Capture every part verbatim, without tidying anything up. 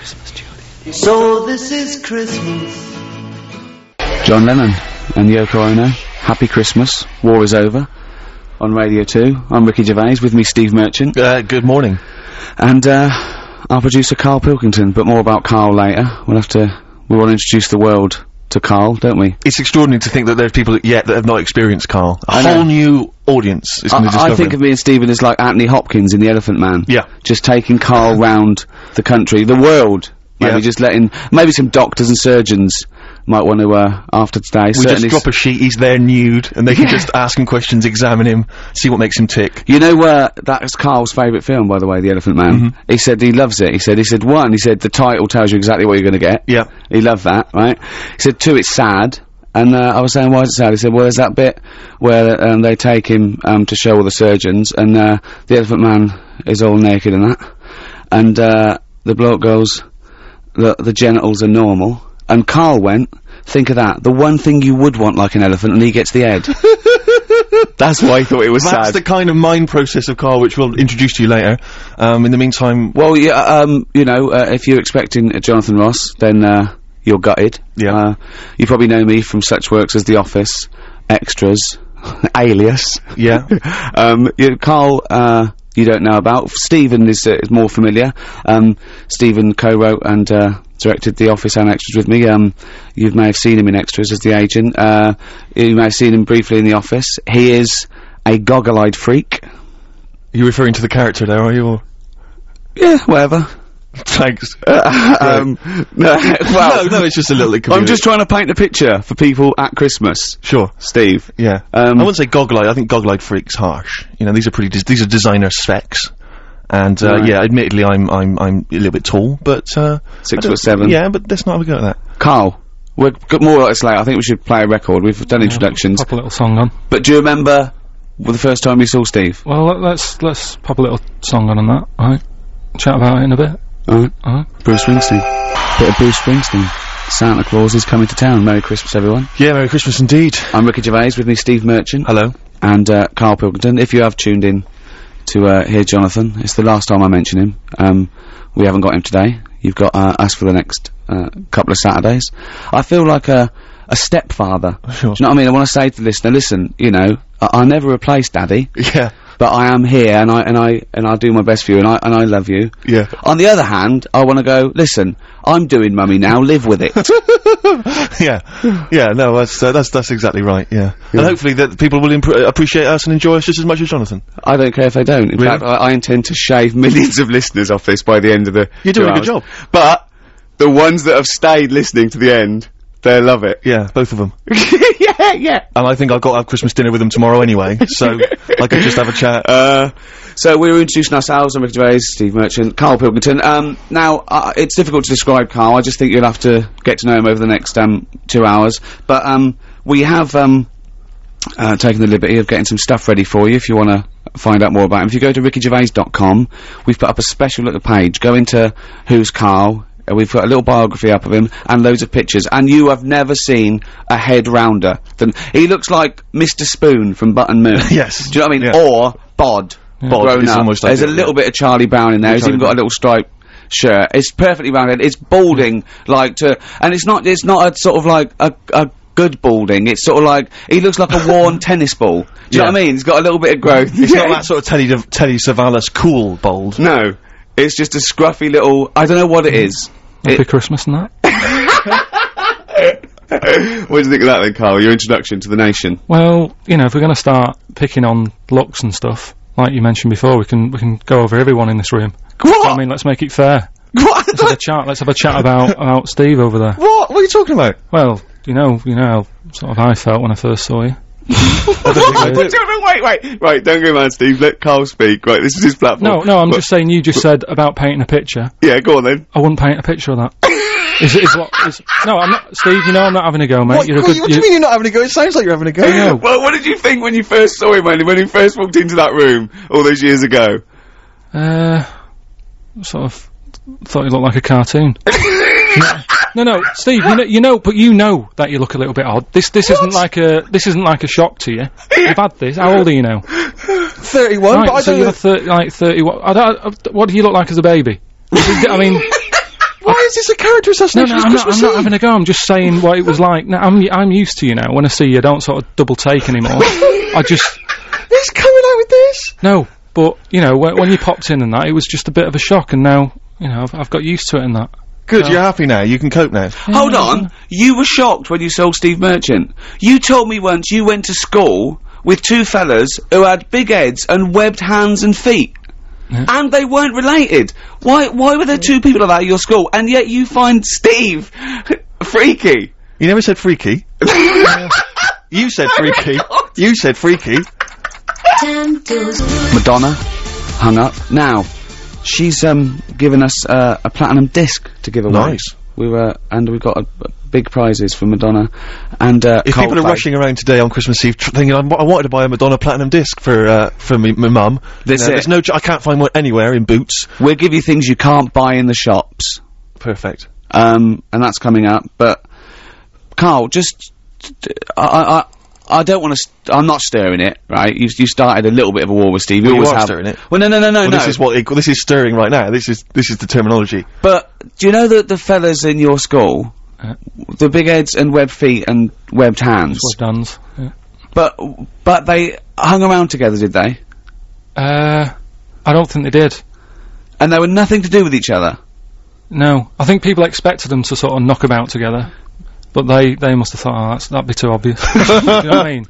Christmas, Judy. So this is Christmas. John Lennon and Yoko Ono. Happy Christmas. War is over. On Radio two. I'm Ricky Gervais. With me, Steve Merchant. Uh, good morning. And, uh, our producer, Carl Pilkington. But more about Carl later. We'll have to... We want to introduce the world to Carl, don't we? It's extraordinary to think that there's people yet that have not experienced Carl. A I whole know. new audience is going to discover I think him. of me and Stephen as like Anthony Hopkins in The Elephant Man. Yeah. Just taking Carl round the country, the world. Maybe Yeah. just letting... Maybe some doctors and surgeons might want to, uh, after today. We Certainly just drop a sheet, he's there nude, and they can just ask him questions, examine him, see what makes him tick. You know, uh, that's Carl's favourite film, by the way, The Elephant Man. Mm-hmm. He said he loves it. He said, he said, one, he said, the title tells you exactly what you're gonna get. Yeah. He loved that, right? He said, two, it's sad. And, uh, I was saying, why is it sad? He said, well, there's that bit where, um, they take him, um, to show all the surgeons, and, uh, the Elephant Man is all naked and that. And, uh, the bloke goes, the, the genitals are normal. And Carl went, think of that, the one thing you would want like an elephant, and he gets the head. That's why he thought it was That's sad. the kind of mind process of Carl which we'll introduce to you later. Um, in the meantime... Well, yeah, um, you know, uh, if you're expecting uh, Jonathan Ross, then, uh, you're gutted. Yeah. Uh, you probably know me from such works as The Office, Extras, Alias. Yeah. um, you, Carl, uh, you don't know about. Stephen is, uh, is more familiar. Um, Stephen co-wrote and, uh, directed The Office and Extras with me. Um, you may have seen him in Extras as the agent. Uh, you may have seen him briefly in The Office. He is a goggle-eyed freak. Are you referring to the character there, are you? Or? Yeah, whatever. Thanks. Uh, um, no, well, no, no, it's just a little... I'm just trying to paint a picture for people at Christmas. Sure. Steve. Yeah. Um, I wouldn't say goggle-eyed, I think goggle-eyed freak's harsh. You know, these are pretty... Des these are designer specs. And, uh, Right. yeah, admittedly, I'm, I'm, I'm a little bit tall, but, uh... Six I don't- foot seven. Yeah, but let's not have a go at that. Carl, we're got more like this later. I think we should play a record. We've done introductions. Pop a little song on. But do you remember well, the first time you saw Steve? Well, let, let's let's pop a little song on on that, alright? Chat about it in a bit. Alright. Alright. Bruce Springsteen. Bit of Bruce Springsteen. Santa Claus is coming to town. Merry Christmas, everyone. Yeah, Merry Christmas indeed. I'm Ricky Gervais, with me Steve Merchant. Hello. And, uh, Carl Pilkington. If you have tuned in to, uh, hear Jonathan, it's the last time I mention him. Um, we haven't got him today. You've got, uh, us for the next, uh, couple of Saturdays. I feel like a, a stepfather. Sure. Do you know what I mean? I want to say to the listener, listen, you know, I, I never replace Daddy, Yeah. but I am here, and I, and I, and I do my best for you, and I, and I love you. Yeah. On the other hand, I want to go, listen, I'm doing Mummy now, live with it. Yeah. Yeah, no, that's, uh, that's, that's exactly right, yeah. Yeah. And hopefully that people will impr appreciate us and enjoy us just as much as Jonathan. I don't care if they don't. In Really? fact, I, I intend to shave millions of listeners off this by the end of the You're two doing a good hours. job. But, the ones that have stayed listening to the end, they love it. Yeah, both of them. yeah, yeah. And I think I've got to have Christmas dinner with them tomorrow anyway, so I could just have a chat. Uh, so we were introducing ourselves. I'm Ricky Gervais, Steve Merchant, Carl Pilkington. Um, now, uh, it's difficult to describe Carl. I just think you'll have to get to know him over the next, um, two hours. But, um, we have, um, uh, taken the liberty of getting some stuff ready for you if you want to find out more about him. If you go to ricky gervais dot com, we've put up a special little page. Go into Who's Carl. Uh, we've got a little biography up of him and loads of pictures, and you have never seen a head rounder than he looks like Mister Spoon from Button Moon. Yes. Do you know what I mean? Yeah. Or Bod. Bod grown is up. almost like There's a it, little yeah. bit of Charlie Brown in there. He's Charlie even got a Brown. little striped shirt. It's perfectly rounded. It's balding like to, and it's not. It's not a sort of like a a good balding. It's sort of like he looks like a worn tennis ball. Do you know Yeah. what I mean? He's got a little bit of growth. It's not that sort of Teddy, De Teddy Savalas cool bold. No, it's just a scruffy little. I don't know what it is. Happy It- Christmas and that. What do you think of that then, Carl? Your introduction to the nation. Well, you know, if we're going to start picking on looks and stuff, like you mentioned before, we can we can go over everyone in this room. What? I mean, let's make it fair. What? Let's have a chat. Let's have a chat about about Steve over there. What? What are you talking about? Well, you know, you know how sort of I felt when I first saw you. I don't know, wait, wait, right, don't go mad, Steve, let Carl speak, right, this is his platform. No, no, I'm But- just saying. You just said about painting a picture. Yeah, go on then. I wouldn't paint a picture of that. is, is what? Is, no, I'm not. Steve, you know I'm not having a go, mate. What, You're a what, good. what do you mean you're not having a go? It sounds like you're having a go. I know. Well, what did you think when you first saw him, when, when he first walked into that room, all those years ago? Uh, sort of thought you looked like a cartoon. No, no, Steve. You know, you know, but you know that you look a little bit odd. This, this isn't like a, this isn't like a shock to you. You've had this. How old are you now? thirty-one, Right, but I so don't you're know. thirty, like thirty. What? I don't. I, what do you look like as a baby? I mean, Why is this a character No, assassination? no, I'm not, I'm not having a go. I'm just saying what it was like. Now, I'm I'm used to you now. When I see you, I don't sort of double take anymore. I just He's coming out with this. no. But you know, when, when you popped in and that, it was just a bit of a shock. And now, you know, I've, I've got used to it and that. Good, So- you're happy now. You can cope now. Hold on, you were shocked when you saw Steve Merchant. You told me once you went to school with two fellas who had big heads and webbed hands and feet. Yeah. And they weren't related. Why why were there two people like that at your school, and yet you find Steve freaky? You never said freaky. You said freaky. You said freaky. Madonna hung up. Now, she's um given us uh, a platinum disc to give away. Nice. We were, and we got a, a big prizes for Madonna, and uh, If people are Coldplay. rushing around today on Christmas Eve tr- thinking, I'm, I wanted to buy a Madonna Platinum disc for uh, for me, my mum, That's you know, it. there's no, ch- I can't find one anywhere in Boots. We'll give you things you can't buy in the shops. Perfect. Um, and that's coming up. But Carl, just I I I don't want to. St- I'm not stirring it, right? You you started a little bit of a war with Steve. You Well, you always are have. stirring it. Well, no, no, no, no, Well, no. this is what it, this is stirring right now. This is this is the terminology. But do you know that the fellas in your school, Uh. the big heads and webbed feet and webbed hands, Well done. Yeah. but but they hung around together, did they? Uh, I don't think they did. And they were nothing to do with each other. No, I think people expected them to sort of knock about together, but they they must have thought, oh, that's, that'd be too obvious. Do you know what I mean?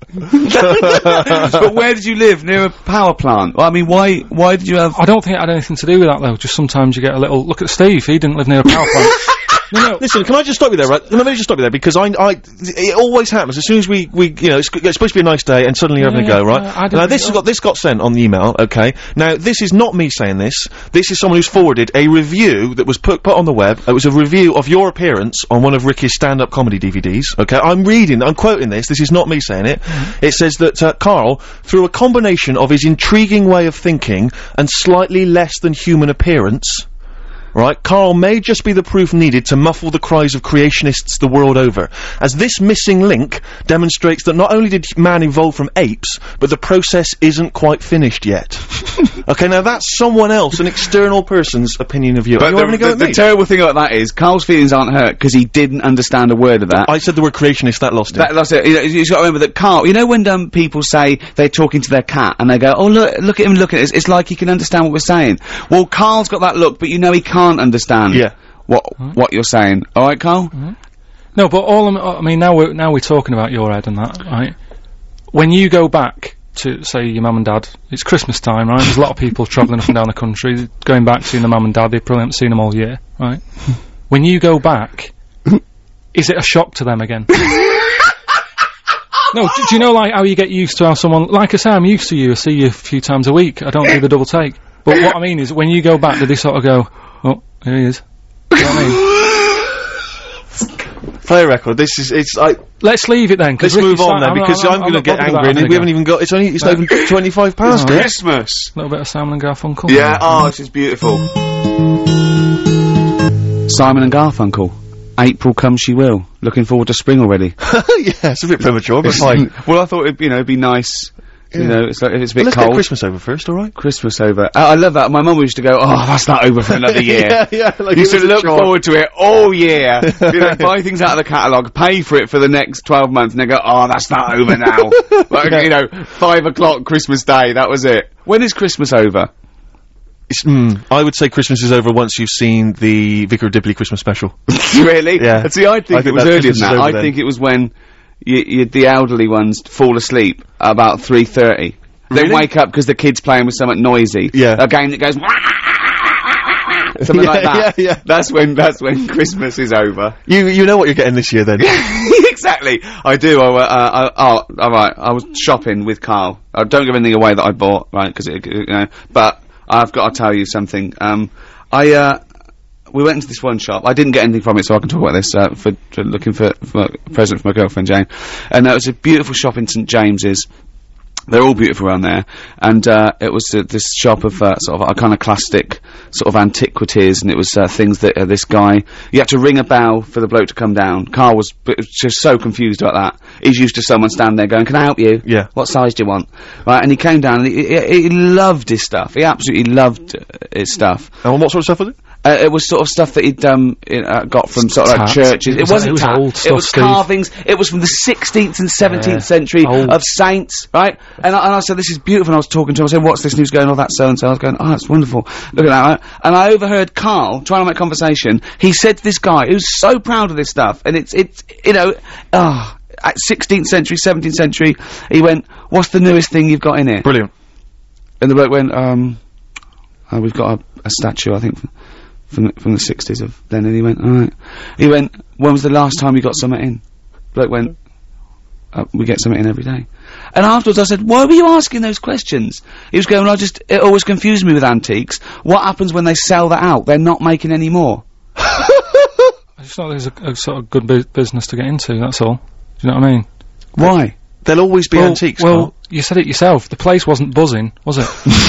But where did you live? Near a power plant? Well, I mean, why why did you have? I don't think it had anything to do with that though. Just sometimes you get a little look at Steve. He didn't live near a power plant. No, no. Listen, can I just stop you there, right? Let me just stop you there, because I, I, it always happens. As soon as we, we, you know, it's, it's supposed to be a nice day, and suddenly you're having a Yeah, go, right? uh, I didn't Now, this has know. got, this got sent on the email, okay? Now, this is not me saying this. This is someone who's forwarded a review that was put, put on the web. It was a review of your appearance on one of Ricky's stand-up comedy D V Ds, okay? I'm reading, I'm quoting this. This is not me saying it. It says that, uh, Carl, through a combination of his intriguing way of thinking and slightly less than human appearance, right, Carl may just be the proof needed to muffle the cries of creationists the world over, as this missing link demonstrates that not only did man evolve from apes, but the process isn't quite finished yet. Okay, now that's someone else, an external person's opinion of you. Are you having a go the, at the me? terrible thing about that is Carl's feelings aren't hurt because he didn't understand a word of that. I said the word creationist, that lost him. That, that's it. You know, you've got to remember that Carl. You know when um, people say they're talking to their cat and they go, "Oh look, look at him, look at it. It's like he can understand what we're saying." Well, Carl's got that look, but you know he can't understand. Yeah. What what you're saying? All right, Carl. No, but all I'm, I mean, now we're now we're talking about your head and that, right? When you go back to say your mum and dad, it's Christmas time, right? There's a lot of people travelling up and down the country, going back seeing their mum and dad. They probably haven't seen them all year, right? When you go back, is it a shock to them again? No, do, do you know like how you get used to how someone, like I say, I'm used to you. I see you a few times a week. I don't do the double take. But what I mean is, when you go back, do they sort of go, "Oh, here he is"? Do you know what I mean? Play a record. This is, it's, I, Let's leave it then. 'cause let's Ricky's move on starting- then, because I'm, not- gonna not get bothered about angry, and having we a haven't go. even got, it's only, it's not even twenty-five past Oh, yet. Christmas. A little bit of Simon and Garfunkel. Yeah. Oh, this is beautiful. Simon and Garfunkel. April comes she will. Looking forward to spring already. Yeah, it's a bit premature, but fine. Well, I thought it'd, you know, it'd be nice. You Yeah. know, it's like if it's a bit Well, let's cold. get Christmas over first, alright? Christmas over. I, I love that. My mum used to go, "Oh, that's not over for another year." yeah, yeah, like Used it to was a look chore. forward to it all year. You know, buy things out of the catalogue, pay for it for the next twelve months, and they go, "Oh, that's not over now." Like, you know, five o'clock Christmas Day, that was it. When is Christmas over? It's, mm, I would say Christmas is over once you've seen the Vicar of Dibley Christmas special. Really? Yeah. And see, I think I it think was that earlier Christmas than is that. over I then. think it was when you, you, the elderly ones fall asleep at about three thirty. They Really? wake up because the kid's playing with something noisy. Yeah. A game that goes something Yeah, like that. yeah, yeah. That's when that's when Christmas is over. You you know what you're getting this year then? Exactly. I do. I, uh, I, oh, all right. I was shopping with Carl. Uh, don't give anything away that I bought, right? Because you know. But I've got to tell you something. Um, I uh, we went into this one shop. I didn't get anything from it, so I can talk about this. Uh, for, for looking for, for a present for my girlfriend Jane, and uh, it was a beautiful shop in St James's. They're all beautiful around there, and uh, it was uh, this shop of uh, sort of iconoclastic sort of antiquities, and it was uh, things that uh, this guy, you had to ring a bell for the bloke to come down. Carl was b- just so confused about that. He's used to someone standing there going, "Can I help you? Yeah. What size do you want?" Right, and he came down, and he, he, he loved his stuff. He absolutely loved uh, his stuff. And what sort of stuff was it? Uh, it was sort of stuff that he'd um, it, uh, got from sort of like Tat. churches. It It, was- wasn't it was tat. old It stuff, was Steve. carvings. It was from the sixteenth and seventeenth Yeah. century Old. of saints, right? And I, and I said, "This is beautiful." And I was talking to him. I said, "What's this news going on? That so and so." I was going, "Oh, that's wonderful. Look at that." Right? And I overheard Carl trying to make conversation. He said to this guy who's so proud of this stuff, and it's it's you know, ah, at sixteenth century, seventeenth century. He went, "What's the newest thing you've got in here?" Brilliant. And the bloke went, um, oh, we've got a, a statue, I think, from, from the, from the sixties of then. And he went, alright. He went, when was the last time you got something in? Bloke went, uh, we get something in every day. And afterwards I said, why were you asking those questions? He was going, I just, it always confused me with antiques. What happens when they sell that out? They're not making any more. I just thought it was a, a sort of good bu business to get into, that's all. Do you know what I mean? Why? There'll always be well, antiques, well, Carl. you said it yourself. The place wasn't buzzing, was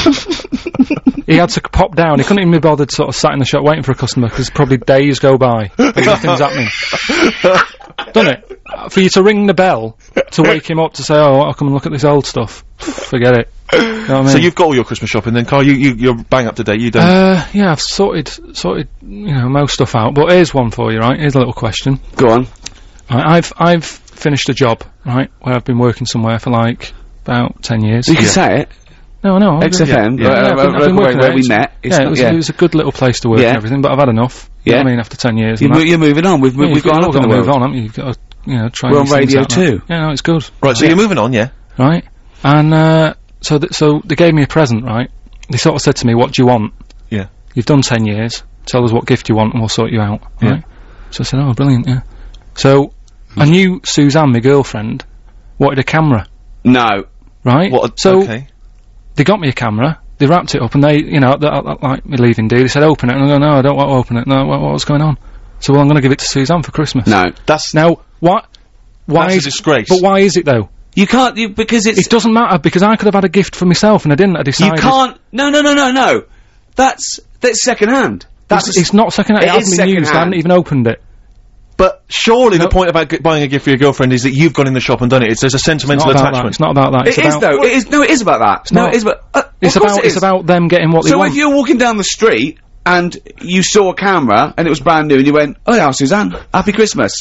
it? He had to pop down. He couldn't even be bothered sort of sat in the shop waiting for a customer because probably days go by and nothing's happening. Doesn't it? Uh, For you to ring the bell to wake him up to say, "Oh, I'll come and look at this old stuff." Forget it. You know what I mean? So you've got all your Christmas shopping then, Carl? You, you, you're bang up to date, you don't? Uh, yeah, I've sorted, sorted, you know, most stuff out. But here's one for you, right? Here's a little question. Go on. Right, I've, I've finished a job, right, where I've been working somewhere for like about ten years. You can say it. No, no. X F M, yeah, uh, Yeah, I've uh, been- I've been local working where there. we It's- met. It's yeah, not- it was, yeah. it was a good little place to work Yeah. and everything, but I've had enough. You know Yeah. what I mean, after ten years. You and mo that. you're moving on. We've, Yeah, we've you've gone got up in the to move world. on, haven't you? You've got to, you know, try We're and on things Radio like that. two. Yeah, no, it's good. Right, so you're moving on, yeah? Right? And, uh, so, th so they gave me a present, right? They sort of said to me, what do you want? Yeah. You've done ten years. Tell us what gift you want and we'll sort you out. Yeah. Right? So I said, oh, brilliant, yeah. So, I knew Suzanne, my girlfriend, wanted a camera, No. right? What? a- So, okay. they got me a camera, they wrapped it up, and they, you know, th th like me leaving day, they said, open it, and I go, no, I don't want to open it, no, what, what's going on? So, well, I'm gonna give it to Suzanne for Christmas. No. That's Now, what, why That's a is, disgrace. but why is it though? You can't, you, because it's, It doesn't matter, because I could have had a gift for myself, and I didn't, I you decided. can't, no, no, no, no, no. That's, that's second hand. That's, It's, it's not second hand, it, It is hasn't been used, I second-hand. haven't even opened it. But surely No. the point about g buying a gift for your girlfriend is that you've gone in the shop and done it. It's there's a It's sentimental not about that, attachment. it's not about that, it's It is about, though, it is, no, it is about that. No, not. it is about, uh, it's of course about, it it's is. about them getting what they So want. if you're walking down the street, and you saw a camera, and it was brand new, and you went, oh yeah, Suzanne, happy Christmas.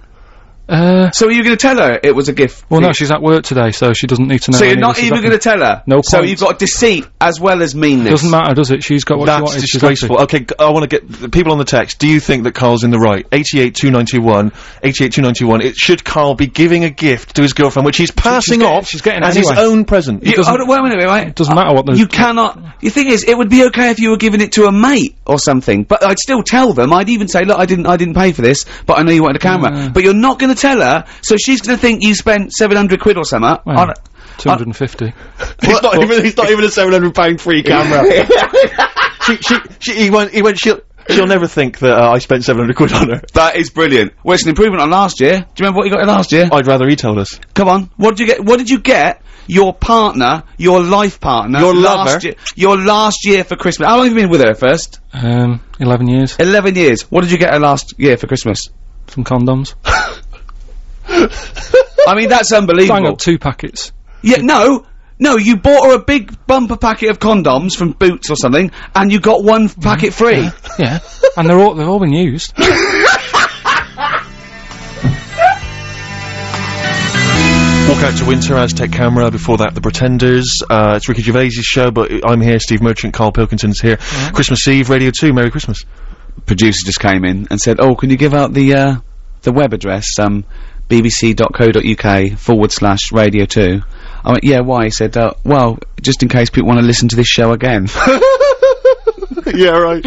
uh, So are you gonna tell her it was a gift? well for no, you? she's at work today, so she doesn't need to know. So you're any of not this is even happening. gonna tell her? No So point. you've got deceit as well as meanness. Doesn't matter, does it? She's got what she That's wanted. she's happy. disgraceful. Okay, g I want to get the people on the text. Do you think that Carl's in the right? eighty-eight two ninety-one, eighty-eight two ninety-one. It should Carl be giving a gift to his girlfriend, which he's passing getting- off she's getting it as anyway. his own present? You, doesn't- hold on, wait a minute, right? It doesn't matter what the- You cannot. The thing is, it would be okay if you were giving it to a mate or something, but I'd still tell them. I'd even say, look, I didn't, I didn't pay for this, but I know you wanted a camera. Yeah. But you're not going to tell her, so she's going to think you spent seven hundred quid or something. Well, on it. two hundred fifty. He's not even. He's not even a seven hundred pound free camera. she, she, she, he went. He went. She'll. She'll never think that uh, I spent seven hundred quid on her. That is brilliant. Well, it's an improvement on last year. Do you remember what you got last year? I'd rather he told us. Come on. What did you get? What did you get? Your partner, your life partner, Your last lover. year, your last year for Christmas. How long have you been with her first? Um, eleven years. Eleven years. What did you get her last year for Christmas? Some condoms. I mean, that's Bang unbelievable. up two packets. Yeah, no, no, you bought her a big bumper packet of condoms from Boots or something, and you got one f- packet free. Yeah. And they're all, they've all been used. Walk Out to Winter, Aztec Camera, before that The Pretenders, uh, it's Ricky Gervais' show, but I'm here, Steve Merchant, Carl Pilkington's here. Christmas Eve, Radio two, Merry Christmas. Producer just came in and said, oh, can you give out the, uh, the web address, um, bbc.co.uk forward slash radio two. I went, yeah, why? He said, uh, well, just in case people want to listen to this show again. Yeah, right.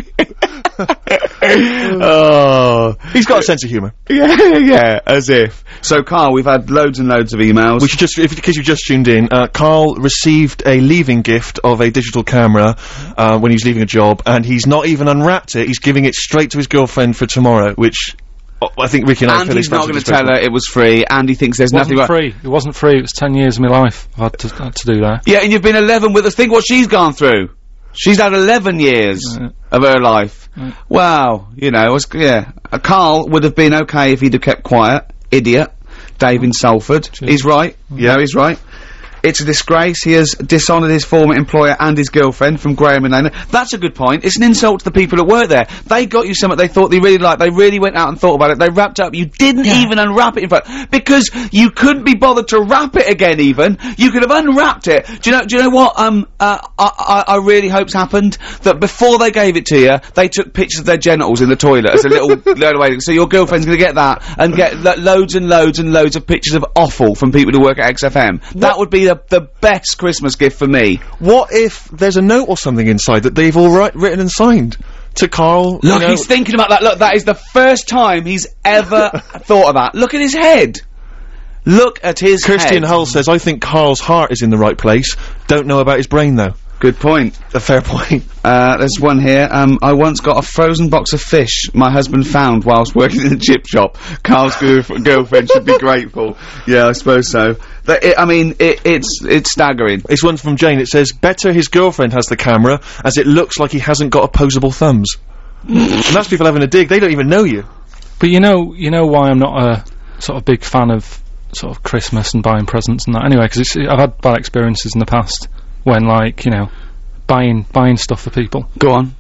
Oh. He's got a sense of humour. Yeah, yeah, as if. So, Carl, we've had loads and loads of emails. We should just, if, in case you just tuned in, uh, Carl received a leaving gift of a digital camera, uh, when he was leaving a job, and he's not even unwrapped it, he's giving it straight to his girlfriend for tomorrow, which, uh, I think Ricky and I and feel he's is not going to tell her it was free, and he thinks there's It nothing wasn't right. free. It wasn't free. It was ten years of my life I've had to, had to do that. Yeah, and you've been eleven with us. Think what she's gone through. She's had eleven years Yeah. of her life. Yeah. Wow, you know, it was, yeah. Uh, Carl would have been okay if he'd have kept quiet. Idiot. Dave in Salford. He's right. Yeah, he's right. It's a disgrace. He has dishonoured his former employer and his girlfriend from Graham and Lane. That's a good point. It's an insult to the people that work there. They got you something they thought they really liked. They really went out and thought about it. They wrapped it up. You didn't Yeah. even unwrap it in front. Because you couldn't be bothered to wrap it again even. You could have unwrapped it. Do you know, do you know what, um, uh, I, I, I really hope's happened? That before they gave it to you, they took pictures of their genitals in the toilet as a little load away. So your girlfriend's gonna get that and get lo loads and loads and loads of pictures of offal from people who work at X F M. That would be the, the best Christmas gift for me. What if there's a note or something inside that they've all write, written and signed to Carl? Look, you know, he's thinking about that. Look, that is the first time he's ever thought of that. Look at his head. Look at his Kirsty head. and Hull says, I think Carl's heart is in the right place. Don't know about his brain, though. Good point. A fair point. Uh, there's one here. Um, I once got a frozen box of fish my husband found whilst working in a chip shop. Carl's girlf girlfriend should be grateful. Yeah, I suppose so. But it, I mean, it, it's it's staggering. It's one from Jane. It says, better his girlfriend has the camera, as it looks like he hasn't got opposable thumbs. And that's people having a dig. They don't even know you. But you know, you know why I'm not a sort of big fan of sort of Christmas and buying presents and that. Anyway, because I've had bad experiences in the past when, like, you know, buying buying stuff for people. Go on.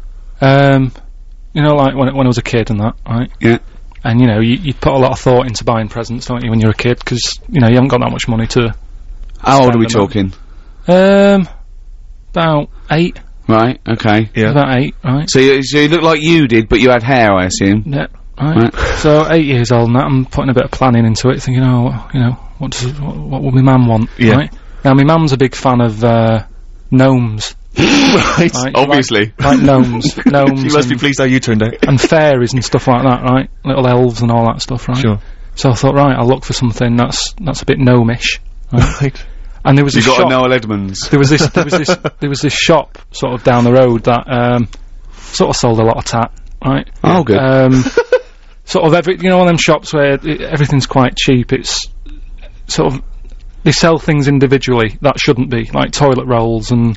Um, you know, like when when I was a kid and that, right? Yeah. And you know, you you put a lot of thought into buying presents, don't you, when you're a kid? Because you know you haven't got that much money to. How old are we spend on- talking? Um, about eight. Right. Okay. Yeah. About eight, right? So you, so you look like you did, but you had hair, I assume. Yeah. Right. So eight years old and that, I'm putting a bit of planning into it, thinking, oh, you know, what does what, what will my mum want? Yeah. Right. Now, my mum's a big fan of uh, gnomes. Right. Right? Obviously. Like, like gnomes, gnomes, She must be and, pleased how you turned out. and fairies and stuff like that, right? Little elves and all that stuff, right? Sure. So I thought, right, I'll look for something that's that's a bit gnomish. Right? Right. And there was You a got shop. a Noel Edmonds. There was this. There was this. There was this shop sort of down the road that um, sort of sold a lot of tat, right? Oh, good. Um, sort of every, you know, one of them shops where it, everything's quite cheap. It's sort of they sell things individually that shouldn't be, like toilet rolls and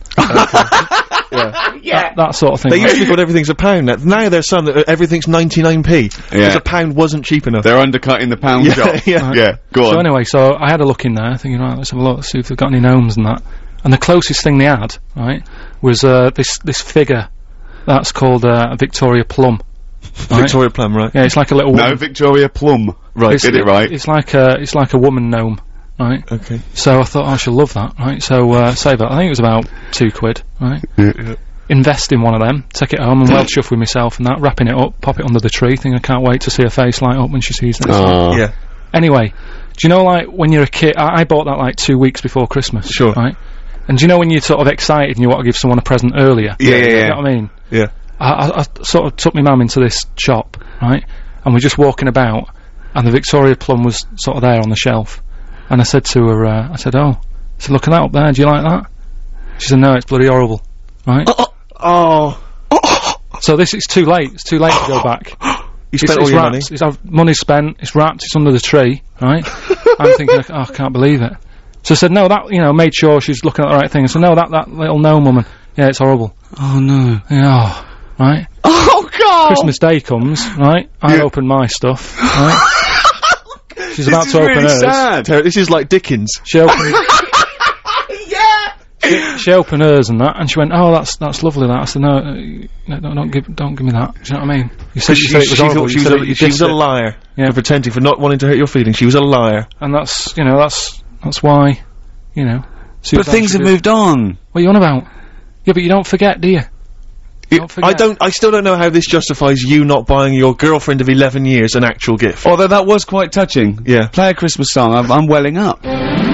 Yeah. that, that sort of thing. They right? used to be called everything's a pound. Now, now there's some that uh, everything's ninety-nine p. Because Yeah. a pound wasn't cheap enough. They're undercutting the pound Yeah, shop. yeah. Right. Yeah. Go So on. anyway, so I had a look in there, thinking, right, let's have a look, see if they've got any gnomes and that. And the closest thing they had, right, was uh, this this figure that's called uh, a Victoria Plum. Right? Victoria Plum, right? Yeah, it's like a little. No, woman. Victoria Plum. Right. It's- Did it right. It's like a it's like a woman gnome, right? Okay. So I thought, oh, I should love that, right? So uh, save it. I think it was about two quid, right? Yeah. Invest in one of them, take it home and well chuff with myself and that, wrapping it up, pop it under the tree, thinking I can't wait to see her face light up when she sees this. Oh. Yeah. Anyway, do you know, like, when you're a kid, I, I bought that like two weeks before Christmas. Sure. Right? And do you know when you're sort of excited and you want to give someone a present earlier? Yeah, yeah, yeah. You know what I mean? Yeah. I, I, I sort of took my mum into this shop, right? And we're just walking about, and the Victoria Plum was sort of there on the shelf. And I said to her, uh, I said, oh, I said, look at that up there, do you like that? She said, no, it's bloody horrible, right? Oh. So this, it's too late, it's too late to go back. You It's, spent all it's your wrapped, money. it's I've, money's spent, it's wrapped, it's under the tree, right? I'm thinking, oh, I can't believe it. So I said, no, that, you know, made sure she's looking at the right thing. I said, no, that, that little gnome woman, yeah, it's horrible. Oh, no. Yeah, oh, right? Oh, God! Christmas Day comes, right? I Yeah. open my stuff, right? She's This about is to open really hers. sad. Ter- This is like Dickens. She opened, Yeah! she, she opened hers and that, and she went, "Oh, that's that's lovely." That I said, "No, uh, no, don't, don't give, don't give me that." Do you know what I mean? You said, you She, said it she was thought horrible. she You was, said a, it- you she was dissed a it. liar Yeah. for pretending, for not wanting to hurt your feelings. She was a liar. And that's, you know, that's that's why, you know. But Suzanne things should have do- moved on. What are you on about? Yeah, but you don't forget, do you? It- Don't forget. I don't. I still don't know how this justifies you not buying your girlfriend of eleven years an actual gift. Although that was quite touching. Yeah. Play a Christmas song. I'm, I'm welling up.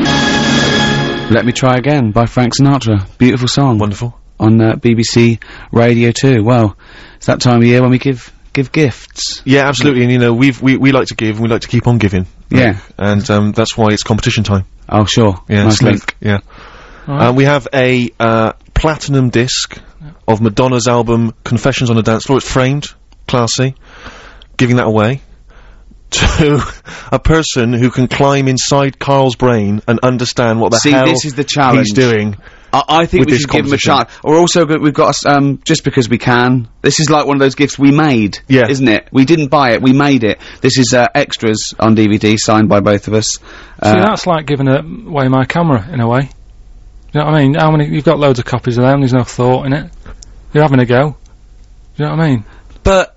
Let Me Try Again by Frank Sinatra. Beautiful song. Wonderful. On uh, B B C Radio two. Well, it's that time of year when we give give gifts. Yeah, absolutely. And you know, we've we we like to give, and we like to keep on giving. Yeah. And um, that's why it's competition time. Oh, sure. Yeah. Nice it's like- link. Yeah. Right. Uh, we have a uh, platinum disc of Madonna's album Confessions on a Dance Floor. It's framed, classy. Giving that away to a person who can climb inside Carl's brain and understand what the See, hell this is the challenge. he's doing I, I think with we this should give him a competition. chance. We're also go- we've got, um, just because we can. This is like one of those gifts we made, Yeah. isn't it? We didn't buy it, we made it. This is, uh, extras on D V D, signed by both of us. See, Uh, that's like giving away my camera, in a way. You know what I mean? How many, you've got loads of copies of them, there's no thought in it. You're having a go. You know what I mean? but,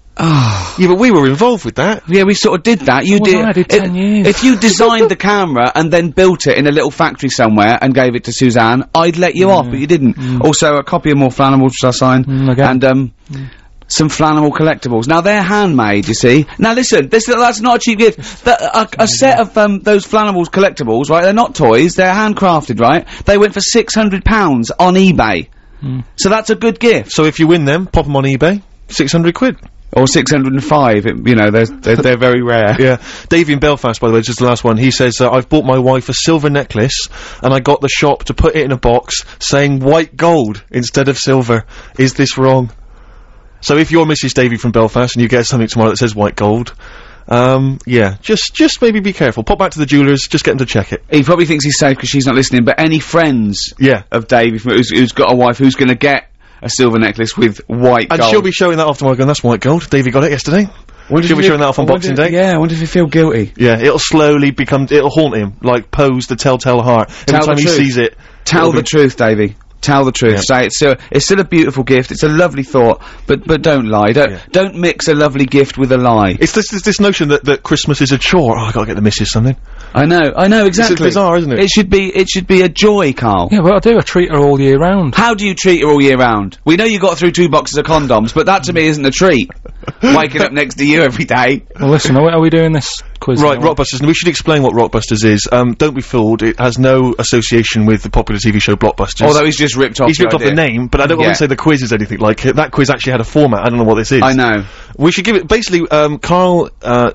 oh. Yeah, but we were involved with that. Yeah, we sort of did that. You Well, did. I did it- ten years. If you designed the camera and then built it in a little factory somewhere and gave it to Suzanne, I'd let you off, but you didn't. Also, a copy of More Flannel, which I signed, Mm, again. and um, some Flannel collectibles. Now they're handmade, you see. Now listen, this that's not a cheap gift. That, a, a set of um, those Flannel collectibles, right? They're not toys. They're handcrafted, right? They went for six hundred pounds on eBay. So that's a good gift. So if you win them, pop them on eBay. six hundred quid. Or six hundred and five. It, you know, they're, they're they're very rare. Yeah. Davey in Belfast, by the way, just the last one. He says, uh, I've bought my wife a silver necklace, and I got the shop to put it in a box saying white gold instead of silver. Is this wrong? So if you're Missus Davey from Belfast and you get something tomorrow that says white gold, um, yeah, just, just maybe be careful. Pop back to the jewellers, just get them to check it. He probably thinks he's safe because she's not listening, but any friends Yeah. of Davey from, who's, who's got a wife who's going to get a silver necklace with white And gold. she'll be showing that off tomorrow going, that's white gold. Davey got it yesterday. Wonder she'll if be he- showing that off on I wonder- Boxing Day. Yeah, I wonder if he feel guilty. Yeah, it'll slowly become, it'll haunt him, like Pose the Telltale Heart. Every Tell the time he truth. sees it. Tell it'll the be- truth, Davey. Tell the truth. Yeah. Say it's still, it's still a beautiful gift. It's a lovely thought, but but don't lie. Don't Yeah. don't mix a lovely gift with a lie. It's this, this, this notion that, that Christmas is a chore. Oh, I gotta get the missus something. I know, I know exactly. bizarre, isn't it? It should be it should be a joy, Carl. Yeah, well, I do. I treat her all year round. How do you treat her all year round? We know you got through two boxes of condoms, but that to me isn't a treat. Waking up next to you every day. Well, listen, are we, are we doing this quiz? Right, now? Rockbusters, and we should explain what Rockbusters is. Um, don't be fooled, it has no association with the popular T V show Blockbusters. Although he's just ripped off. He's the ripped off the idea. name, but I don't Yeah. want to say the quiz is anything like it. That quiz actually had a format, I don't know what this is. I know. We should give it, basically, um, Carl, uh,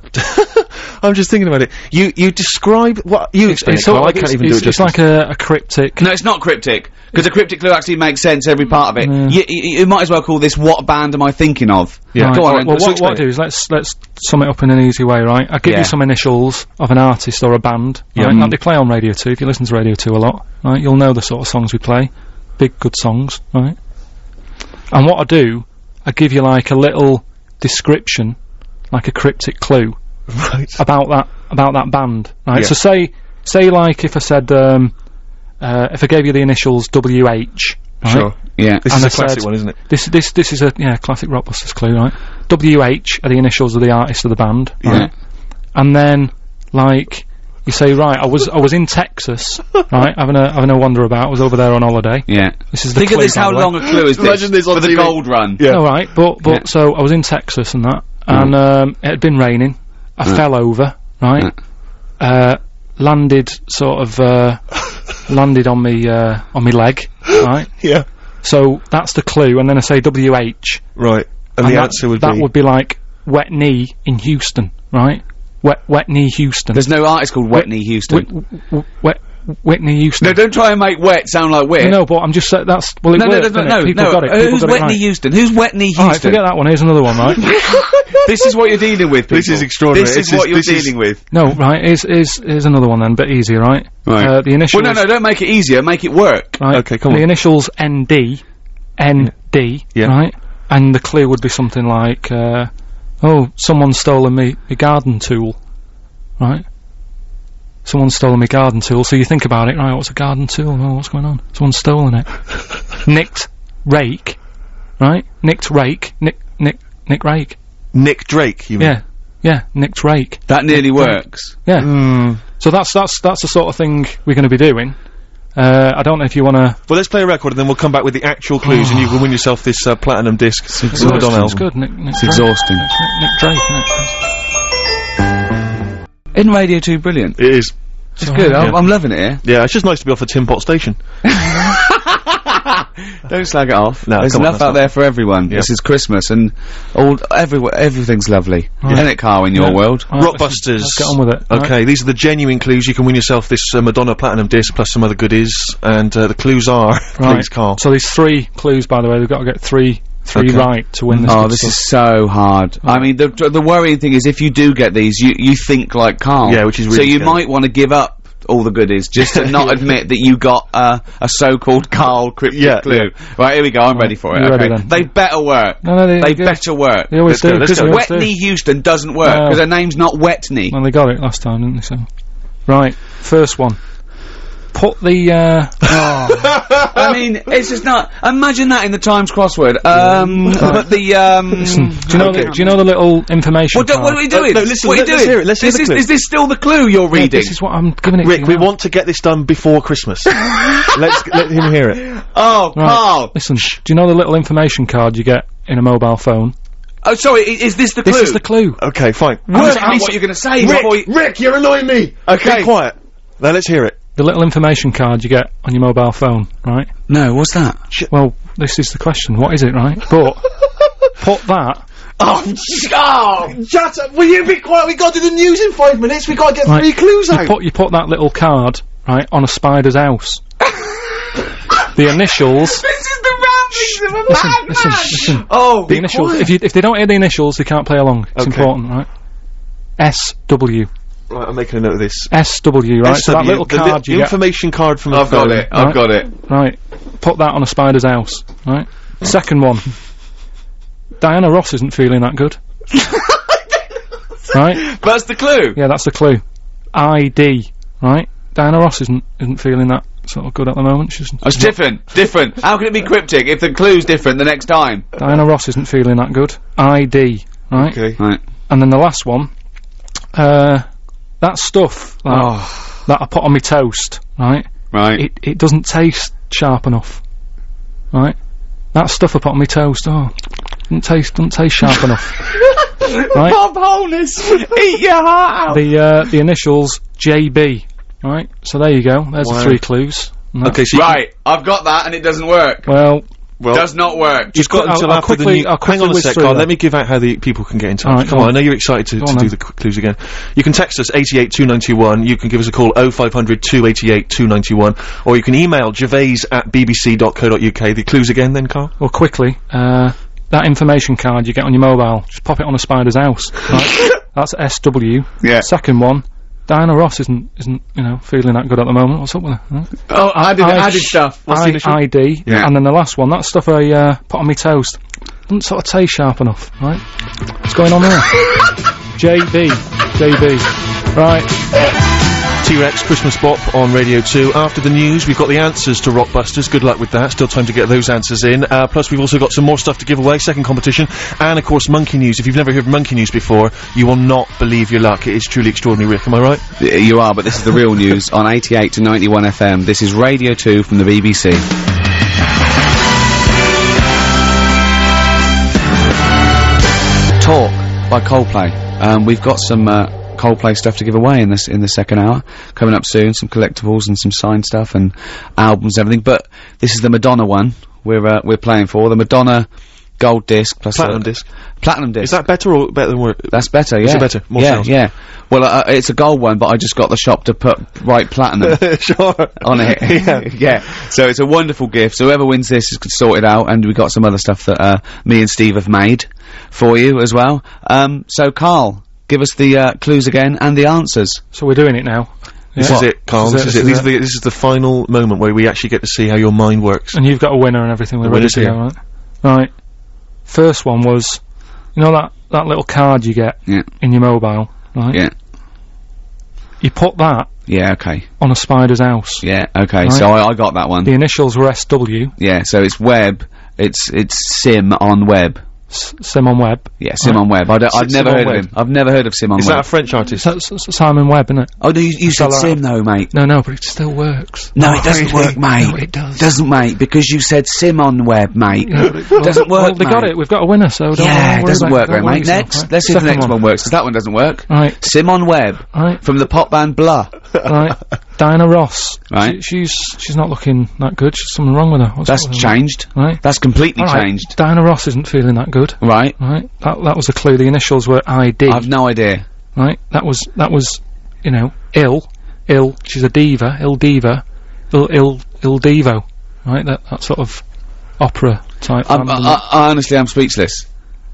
I'm just thinking about it. You, you describe, what, you explain It's it, Carl, sort I of- can't it's, even it's, do it it's justice. like a, a cryptic. No, it's not cryptic. Because a cryptic clue actually makes sense, every part of it. Yeah. You, you, you might as well call this "What band am I thinking of?" Yeah. Right, Go on, well, then. well, So what, explain what I it. do is let's let's sum it up in an easy way, right? I give Yeah. you some initials of an artist or a band, Yeah. right? Mm. Like they play on Radio two. If you listen to Radio two a lot, right, you'll know the sort of songs we play. Big, good songs, right? And what I do, I give you like a little description, like a cryptic clue Right. about that about that band, right? Yeah. So say say like if I said um, uh, if I gave you the initials W H, right? Sure. Yeah. This And is I a classic said- one, isn't it? This this this is a yeah classic Rockbusters clue, right? W H are the initials of the artist of the band, right? And then like you say, right, I was I was in Texas, right, having a having a wander about. I was over there on holiday. Yeah. This is the Think of clue, this. by How the way. long a clue is this? Imagine this on for the T V. gold run. Yeah. All right, but but Yeah. so I was in Texas and that, and um, it had been raining. I Mm. fell over, right? Uh, landed sort of uh, landed on me uh, on me leg, right? Yeah. So that's the clue, and then I say W H. Right. And, And the that, answer would that be... would be like wet knee in Houston, right? Wet wet knee Houston. There's no artist called Whitney Houston. Wh- wh- wet Whitney Houston. No, don't try and make wet sound like wet. No, but I'm just saying that's well. It no, no, worked, no, didn't no, it? People no. got it. Uh, People who's got it Whitney right. Houston? Who's Whitney Houston? All right, forget that one. Here's another one, right? This is what you're dealing with. This people. is extraordinary. This is This what is- you're this is- dealing with. No, right. Here's here's here's another one then, but easier, right? Right. Uh, the initials. Well, no, no, don't make it easier. Make it work. Right. Okay, come the on. initials N D, N D, Yeah. right? And the clue would be something like, uh, oh, someone's stolen me, me garden tool, right? Someone's stolen me garden tool. So you think about it, right? What's a garden tool? Oh, what's going on? Someone's stolen it. Nicked rake, right? Nicked rake. Nick, Nick, Nick rake. Nick Drake, you mean? Yeah, yeah. Nicked rake. That nearly works. Yeah. Mm. So that's that's that's the sort of thing we're going to be doing. Uh, I don't know if you want to. Well, let's play a record and then we'll come back with the actual clues and you can win yourself this uh, platinum disc. from the Madonna It's album. good. Nick, Nick It's Drake. exhausting. Nick, Nick Drake, isn't it? In Radio two, brilliant. It is. It's So, good. yeah. I'm, I'm loving it here. Yeah, it's just nice to be off a Tin Pot station. Don't slag it off. No, There's come on, enough that's out there for everyone. Yeah. This is Christmas and all everywhere. Everything's lovely. Isn't it, Carl? In your Yeah. world. Right, Rockbusters. let's- let's get on with it. Okay, right? these are the genuine clues. You can win yourself this uh, Madonna platinum disc plus some other goodies. And uh, the clues are, Right. please, Carl. So there's three clues, by the way. We've got to get three, three Okay. right to win this. Oh, good this stuff. is so hard. I mean, the the worrying thing is if you do get these, you you think like Carl. Yeah, which is so really you scary. might want to give up all the goodies just to not admit that you got uh, a so-called Carl cryptic Yeah, clue. Right, here we go. I'm ready for it. You Okay. ready then? They better work. No, no, they- they they- better work. They always Let's go, do. let's Because go. They always do. Wetney Houston doesn't work No. because her name's not Wetney. Well, they got it last time, didn't they? So, right, first one. Put the uh, I mean, it's just not. Imagine that in the Times crossword. Um, but the um. listen. Do you know? okay. The, do you know the little information? What, do, what are we card? doing? no, listen, what are you let- doing? let's hear it, let's hear is, the this, clue. is this still the clue you're Yeah, reading? this is what I'm giving it. Rick, to we you now. want to get this done before Christmas. Let's let him hear it. oh, Right. Carl. Listen. Do you know the little information card you get in a mobile phone? Oh, sorry. i- Is this the This clue? is the clue. Okay, fine. Work out what you're going to say. Rick, before you- Rick, you're annoying me. Okay. Be quiet. Now let's hear it. The little information card you get on your mobile phone, right? No, what's that? Well, this is the question. What is it, right? But put that. Oh, oh. Shut up! Will you be quiet? We got to do the news in five minutes. We got to get Right, three clues you out. put you put that little card right on a spider's house. The initials. This is the ramblings of a Listen, madman. listen, listen. Oh, The initials. If you if they don't hear the initials, they can't play along. It's Okay. important, right? S W. Right, I'm making a note of this. S W, right? So that little the card li- you information card from I've the got phone. it. I've Right. got it. get. Right. Put that on a spider's house, right? Second one. Diana Ross isn't feeling that good. Right? That's the clue. Yeah, that's the clue. I D, right? Diana Ross isn't isn't feeling that sort of good at the moment. She's Oh, it's different. Different. How can it be cryptic if the clue's different the next time? Diana Ross isn't feeling that good. I D, right? Okay. Right. And then the last one, uh, that stuff that, Oh. that I put on my toast, right? Right. It it doesn't taste sharp enough, right? That stuff I put on my toast, oh, doesn't taste doesn't taste sharp enough, right? Bob Holness, eat your heart out. The uh, the initials J B, right? So there you go. There's Wow. the three clues. And that- Okay, so you Right, I've got that and it doesn't work. Well, well, Does not work. just got I'll- until I'll after the quickly- new. I'll Hang on quickly a whiz sec, through Carl. that. Let me give out how the people can get in touch. All right, Come go on, on. I know you're excited to, Go to on do then. the qu- clues again. You can text us eighty eight two ninety one. You can give us a call oh five hundred two eighty-eight two ninety-one, or you can email gervais at bbc dot co dot uk. The clues again, then, Carl. well, quickly, uh, that information card you get on your mobile, just pop it on a spider's house, right? That's S W. Yeah. Second one, Diana Ross isn't isn't you know feeling that good at the moment. What's up with her? Huh? Oh, I did I- added stuff. What's the I, initial? I D, Yeah. and then the last one, that stuff I uh, put on my toast, doesn't sort of taste sharp enough, right? What's going on there? J B, J B, right? T-Rex Christmas Bop on Radio two. After the news, we've got the answers to Rockbusters. Good luck with that. Still time to get those answers in. Uh, plus, we've also got some more stuff to give away. Second competition. And, of course, Monkey News. If you've never heard of Monkey News before, you will not believe your luck. It is truly extraordinary, Rick. Am I right? Y- You are, but this is the real news on eighty-eight to ninety-one F M. This is Radio two from the B B C. Talk by Coldplay. Um, we've got some uh, Coldplay stuff to give away in this in the second hour. Coming up soon, some collectibles and some signed stuff and albums and everything. But this is the Madonna one we're uh, we're playing for. The Madonna gold disc plus Platinum uh, disc. Platinum disc. Is that better or better than work? That's better, yeah. Is it better? More yeah, sales? yeah. Well, uh, it's a gold one, but I just got the shop to put right platinum Sure. on it. Yeah. yeah. So it's a wonderful gift. So whoever wins this is sorted out, and we got some other stuff that uh, me and Steve have made for you as well. Um, so Carl, give us the uh, clues again and the answers. So we're doing it now. This Yeah. is it, Carl. This is it. These are the, this is the final moment where we actually get to see how your mind works. And you've got a winner and everything. We're The ready winner's to here. go, right? Right. First one was, you know that that little card you get Yeah. in your mobile, right? Yeah. You put that Yeah. Okay. on a spider's house. Yeah. Okay. Right. So I, I got that one. The initials were S W. Yeah. So it's web. It's it's Sim on web. S Simon Webb. Yeah. Sim Right. on web. I don't, I've S- never Simon heard Webb. of him. I've never heard of Sim on Is web. that a French artist? So, so, so Simon Webb, isn't it? oh, no, you, you said Spell that Sim though, mate. No, no, but it still works. No, it doesn't work, mate. No, it does. Doesn't, mate, because you said Sim on web, mate. Yeah, but it- well, doesn't work, Well, they got mate. it. We've got a winner, so don't Yeah, worry it doesn't about- work, don't right, worry mate. yourself, Next, right? let's see if the Second next one works, because that one doesn't work. Right, Sim on web, right, from the pop band Blah. right. Diana Ross. Right. She, she's she's not looking that good. She's something wrong with her. What's That's up with her? changed. Right. That's completely All right. changed. Diana Ross isn't feeling that good. Right. Right. That that was a clue. The initials were I D. I've no idea. Right. That was that was, you know, ill, ill. She's a diva, ill diva, ill ill ill divo. Right. That that sort of opera type. I'm, band, I, I, honestly, I'm speechless.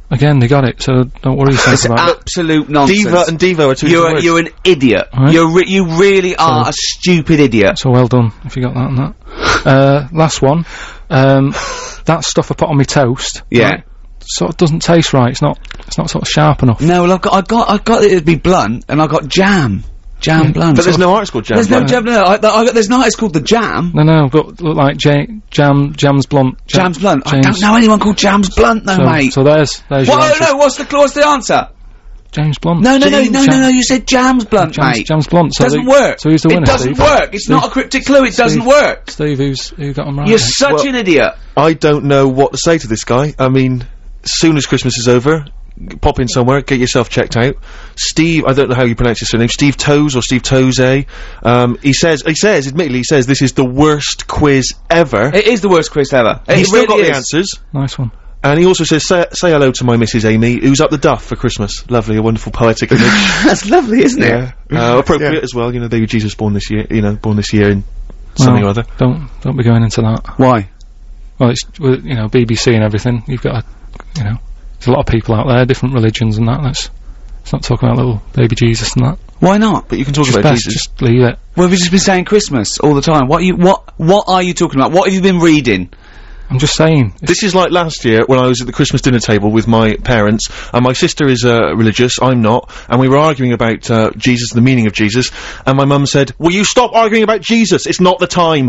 again, they got it, so don't worry yourself It's about it. absolute nonsense. Diva and Devo are two You're, different a, you're an idiot. Right. You're re you really are a stupid idiot. So well done, if you got that and that. uh, last one. Um, that stuff I put on my toast. Yeah. Right, sort of doesn't taste right, it's not, it's not sort of sharp enough. No, well, I've got, I got, I got it to be blunt, and I got jam. Jam blunt. But there's So- no article, Jam. There's no right? jam, no, I, I got, there's no, it's called the Jam. No, no, but look like J Jam, Jam's Blunt. Jam, Jam's Blunt. I James- don't know anyone called Jam's Blunt, though, So, mate. so there's, there's your What? answer. No, what's the, what's the answer? James Blunt. No, no, no, James no, no, Jam- no, you said Jam's Blunt, Jam's, mate. Jam's Blunt. So Doesn't the- work. So who's the winner, It doesn't Steve? work. It's not a cryptic clue. It doesn't Steve. work. Steve, who's, who got them right? You're mate? such Well- an idiot. I don't know what to say to this guy. I mean, as soon as Christmas is over, g- pop in somewhere, get yourself checked out. Steve, I don't know how you pronounce his surname, Steve Toes or Steve Toze. Um, he says, he says, admittedly, he says this is the worst quiz ever. It is the worst quiz ever. It He's still really got the is. answers. Nice one. And he also says, say, say hello to my Missus Amy, who's up the duff for Christmas. Lovely, a wonderful poetic image. That's lovely, isn't it? Yeah. Uh, appropriate as well, you know, baby Jesus born this year, you know, born this year in something Well, or other. Don't, don't be going into that. Why? Well, it's, well, you know, B B C and everything. You've got, a, you know, there's a lot of people out there, different religions and that. Let's, let's not talk about little baby Jesus and that. Why not? But you can talk Just about best, Jesus. just leave it. Well, we've just been saying Christmas all the time. What are you, what, what are you talking about? What have you been reading? I'm just saying. It's, This is like last year when I was at the Christmas dinner table with my parents, and my sister is uh, religious, I'm not, and we were arguing about uh, Jesus, the meaning of Jesus, and my mum said, "Will you stop arguing about Jesus? It's not the time."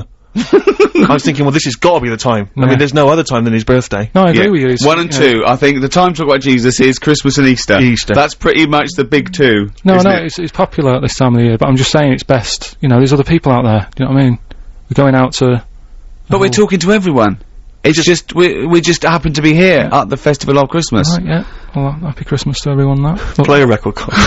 I was thinking, well, this has got to be the time. I Yeah. mean, there's no other time than his birthday. no, I agree Yeah. with you. It's, One and you know, two. I think the time to talk about Jesus is Christmas and Easter. Easter. That's pretty much the big two. No, isn't no, it? it's, it's popular at this time of the year, but I'm just saying it's best. You know, there's other people out there. Do you know what I mean? We're going out to. But we're talking to everyone. It's just, we, we just happen to be here at the Festival of Christmas. Right, yeah. Well, happy Christmas to everyone. That. Play a record. Carl.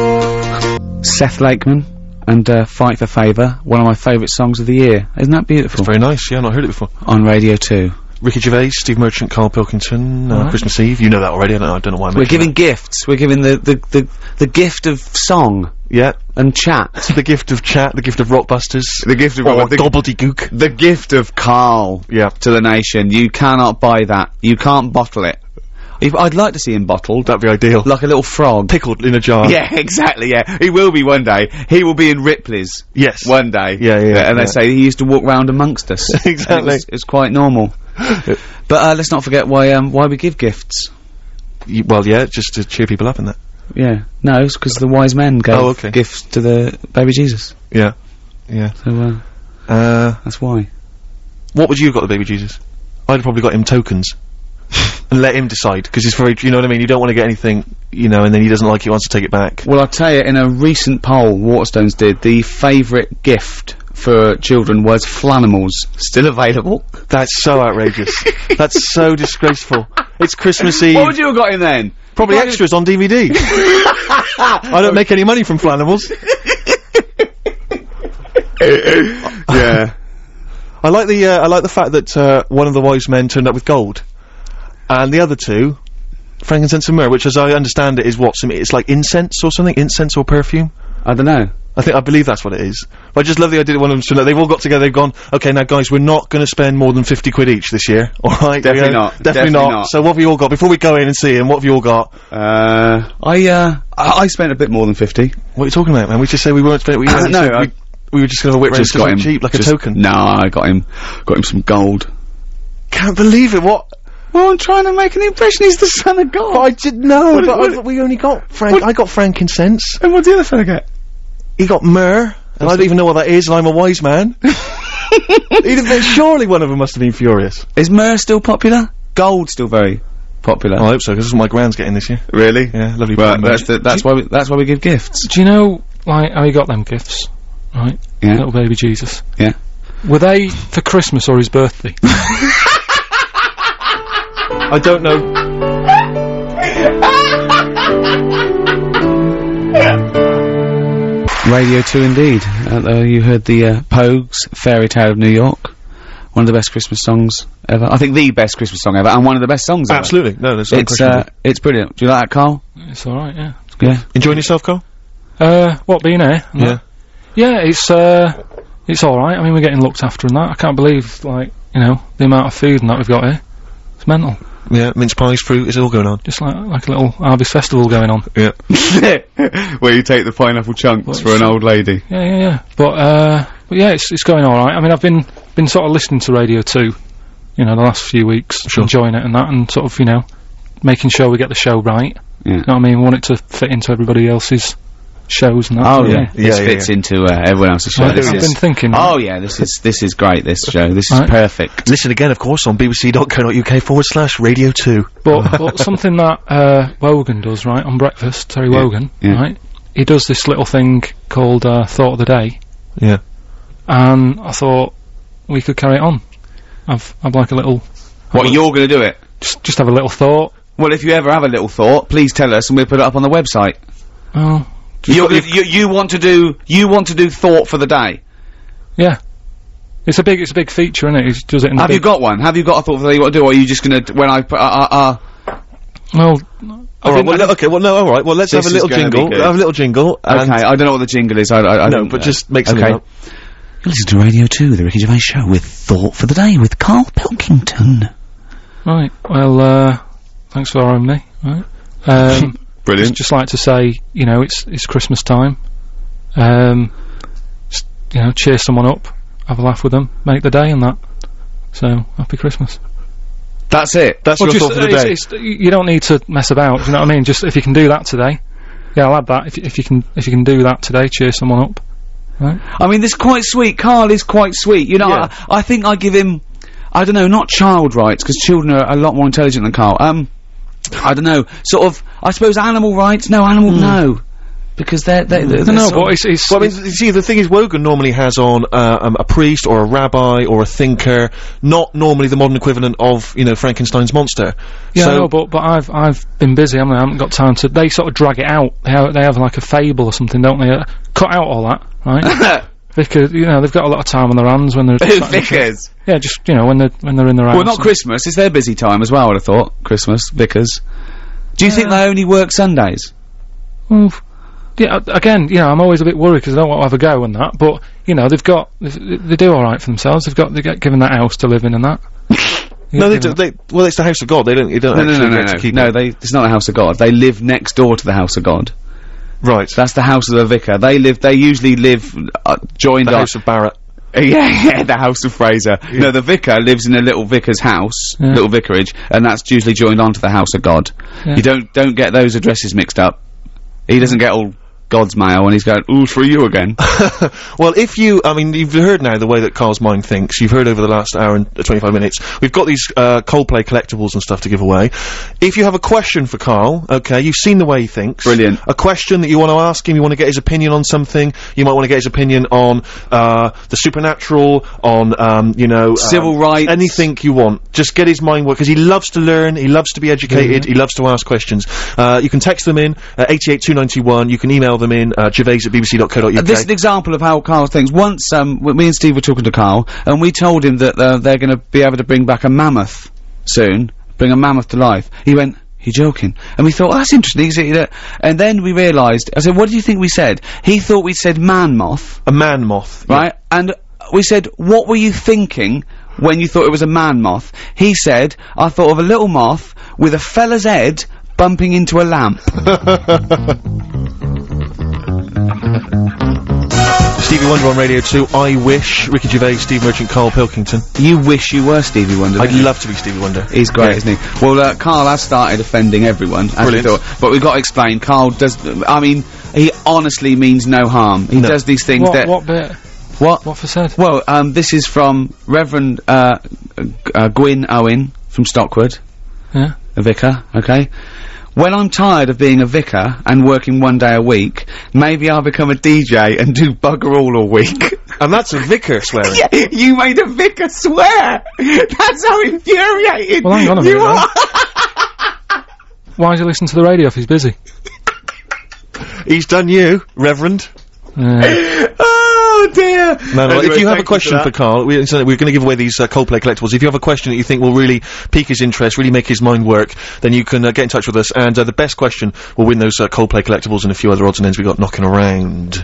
Seth Lakeman and uh, Fight for Favour, one of my favourite songs of the year. Isn't that beautiful? Very nice. Yeah, I've not heard it before. On Radio two. Ricky Gervais, Steve Merchant, Carl Pilkington, uh, Alright. Christmas Eve. You know that already. I don't know. I don't know why I'm We're giving gifts. We're giving the, the, the, the gift of song Yeah. and chat. The gift of chat, the gift of Rockbusters. The gift of or the, gobbledygook. the gift of Carl Yeah. to the nation. You cannot buy that. You can't bottle it. If, I'd like to see him bottled. That'd be ideal. Like a little frog. Pickled in a jar. Yeah, exactly, yeah. He will be one day. He will be in Ripley's Yes. one day. Yeah, yeah, And yeah. they say he used to walk round amongst us. Exactly. And It was, it was quite normal. But uh, let's not forget why um, why we give gifts. Y- well, yeah, just to cheer people up and that. Yeah. No, it's because the wise men gave Oh, okay. gifts to the baby Jesus. Yeah. Yeah. So, uh, Uh, that's why. what would you have got the baby Jesus? I'd have probably got him tokens. And let him decide, because he's very, you know what I mean, you don't want to get anything, you know, and then he doesn't like it, wants to take it back. Well, I'll tell you, in a recent poll Waterstones did, the favourite gift for children was Flanimals. Still available. That's so outrageous. That's so disgraceful. It's Christmas Eve. What would you have got in then? Probably Probably- extras on D V D. I don't make any money from Flanimals. Yeah. I like the, uh, I like the fact that, uh, one of the wise men turned up with gold. And the other two, frankincense and myrrh, which as I understand it is what, some, it's like incense or something? Incense or perfume? I don't know. I think, I believe that's what it is. But I just love the idea that one of them stood up, they've all got together, they've gone, okay, now guys, we're not gonna spend more than fifty quid each this year, alright? Definitely You know, not. Definitely, Definitely not. not. So what have you all got? Before we go in and see him, what have you all got? Uh, I, uh, I, I spent a bit more than fifty. What are you talking about, man? We just say we weren't spending, we, Uh, we no, said I- we, we were just gonna have a whip round Just got him. cheap, like just- a token. No, I got him, got him some gold. Can't believe it, what? Well, I'm trying to make an impression he's the son of God. But I didn't know, What- but what- I, we only got frank, I got frankincense. And what did the other fella get? He got myrrh, and I don't even know what that is, and I'm a wise man. He'd have been, surely one of them must have been furious. Is myrrh still popular? Gold still very popular. I hope so, because this is what my grand's getting this year. Really? Yeah, lovely. Well, blonde that's merch. the, that's why we, that's why we give gifts. Do you know, like, how he got them gifts? Right? Yeah. Little baby Jesus. Yeah. Were they for Christmas or his birthday? I don't know. Radio two indeed. Uh, uh, you heard the uh, Pogues, Fairy Tale of New York. One of the best Christmas songs ever. I think the best Christmas song ever, and one of the best songs ever. Absolutely. No, there's no It's, question. uh, it's brilliant. Do you like that, Carl? It's alright, yeah. Yeah. Enjoying yourself, Carl? Uh, what, being here? and Yeah. that? Yeah, it's, uh, it's alright. I mean, we're getting looked after and that. I can't believe, like, you know, the amount of food and that we've got here. It's mental. Yeah, mince pies, fruit, it's all going on. Just like like a little harvest festival going on. Yeah. Where you take the pineapple chunks Well, for an old lady. Yeah, yeah, yeah. But uh, but yeah, it's it's going all right. I mean, I've been been sort of listening to Radio Two, you know, the last few weeks, Sure. enjoying it and that, and sort of, you know, making sure we get the show right. Yeah. You know what I mean? We want it to fit into everybody else's shows and that. Oh sort of yeah, thing. this Yeah, yeah, fits into uh, everyone else's show. Right, This I've is. been thinking. Oh yeah, this is this is great. This show, this is Right. perfect. Listen again, of course, on bbc.co.uk forward slash radio two. But, but something that uh, Wogan does, right, on breakfast, Terry Yeah, Wogan, yeah. right, he does this little thing called uh, Thought of the Day, Yeah. and I thought we could carry it on. I've, I've like a little, What, you're going to do it? just, just have a little thought. Well, if you ever have a little thought, please tell us, and we'll put it up on the website. Oh, You, you, you want to do you want to do thought for the day? yeah. It's a big, it's a big feature, isn't it? He does it in a Have big, you got one? Have you got a thought for the day you want to do, or are you just going to when I put uh, uh, uh well, All right, well, le- okay, well, no, all right, well, let's This have a is little gonna be jingle. good. Have a little jingle. and- okay, I don't know what the jingle is. I, I, I no, don't- but uh, just make something okay. up. Listen to Radio Two, the Ricky Gervais Show, with Thought for the Day with Carl Pilkington. right, well, uh, thanks for having me, right? Um, Brilliant. just like to say, you know, it's, it's Christmas time. Um, just, you know, cheer someone up, have a laugh with them, make the day and that. So, happy Christmas. That's it. That's Well, your just, thought for the uh, day. it's, it's, you don't need to mess about, do you know what I mean? Just, if you can do that today, yeah, I'll add that. If, if you can, if you can do that today, cheer someone up. Right? I mean, this is quite sweet. Carl is quite sweet. You know, Yeah. I, I think I give him, I don't know, not child rights, because children are a lot more intelligent than Carl. Um, I don't know, sort of, I suppose animal rights? No, animal, no. Because they're, they're, they're No, no, sort but of- it's, it's, Well, I mean, you see, the thing is, Wogan normally has on uh, um, a priest or a rabbi or a thinker, not normally the modern equivalent of, you know, Frankenstein's monster. yeah, so, no, but, but I've, I've been busy, haven't I? I haven't got time to, they sort of drag it out. They have, they have like a fable or something, don't they? Uh, cut out all that, right? Because, you know, they've got a lot of time on their hands when they're... Who, Vickers? Yeah, just, you know, when they're, when they're in their house. Well, not Christmas. It's their busy time as well, I would have thought. Christmas, Vickers. Do you think they only work Sundays? Well, f- yeah, uh, again, you know, I'm always a bit worried because I don't want to have a go and that, but, you know, they've got, they, they do alright for themselves, they've got, they get given that house to live in and that. no, they, You do, know. they, well, it's the house of God. They don't, you don't No, no, actually no, no, get no. to keep No, it. they, it's not the house of God. They live next door to the house of God. Right. That's the house of the vicar. They live, they usually live, uh, joined The up. house of Barrett. Uh, yeah, yeah, the house of Fraser. No, the vicar lives in a little vicar's house, Yeah. little vicarage, and that's usually joined onto the house of God. Yeah. You don't, don't get those addresses mixed up. He doesn't get all God's mail and he's going, ooh, for you again. Well, if you, I mean, you've heard now the way that Carl's mind thinks. You've heard over the last hour and uh, twenty-five minutes. We've got these uh, Coldplay collectibles and stuff to give away. If you have a question for Carl, okay, you've seen the way he thinks. Brilliant. A question that you want to ask him, you want to get his opinion on something. You might want to get his opinion on uh, the supernatural, on um, you know, Civil um, rights. anything you want. Just get his mind work because he loves to learn. He loves to be educated. He loves to ask questions. Uh, you can text them in uh, eighty-eight two ninety-one. You can email them in uh, gervais at bbc dot co dot uk. Uh, this is an example of how Carl thinks. Once, um, w- me and Steve were talking to Carl, and we told him that uh, they're going to be able to bring back a mammoth soon, bring a mammoth to life. He went, "You're joking?" And we thought, oh, that's interesting. Is it, uh, and then we realised. I said, "What do you think we said?" He thought we said man moth, A man moth. yeah. right? And we said, "What were you thinking when you thought it was a man moth?" He said, "I thought of a little moth with a fella's head bumping into a lamp." Stevie Wonder on Radio two. I wish. Ricky Gervais, Steve Merchant, Carl Pilkington. You wish you were Stevie Wonder. I'd don't you? love to be Stevie Wonder. He's great, Yeah. isn't he? Well, uh, Carl has started offending everyone, as we Brilliant. thought. But we've got to explain, Carl does, I mean, he honestly means no harm. He No. does these things What, that... what bit? What? What for said? Well, um, this is from Reverend, uh, g- uh, Gwyn Owen from Stockwood, Yeah. a vicar, okay? When I'm tired of being a vicar and working one day a week, maybe I'll become a D J and do bugger all all week. And that's a vicar swearing. Yeah, you made a vicar swear! That's how infuriated Well, hang on a you minute then. are! Why does he listen to the radio if he's busy? He's done you, Reverend. Yeah. Oh dear! No, no, Anyway, if you have thank a question for for that. Carl, we, so we're going to give away these uh, Coldplay collectibles. If you have a question that you think will really pique his interest, really make his mind work, then you can uh, get in touch with us, and uh, the best question will win those uh, Coldplay collectibles and a few other odds and ends we got knocking around.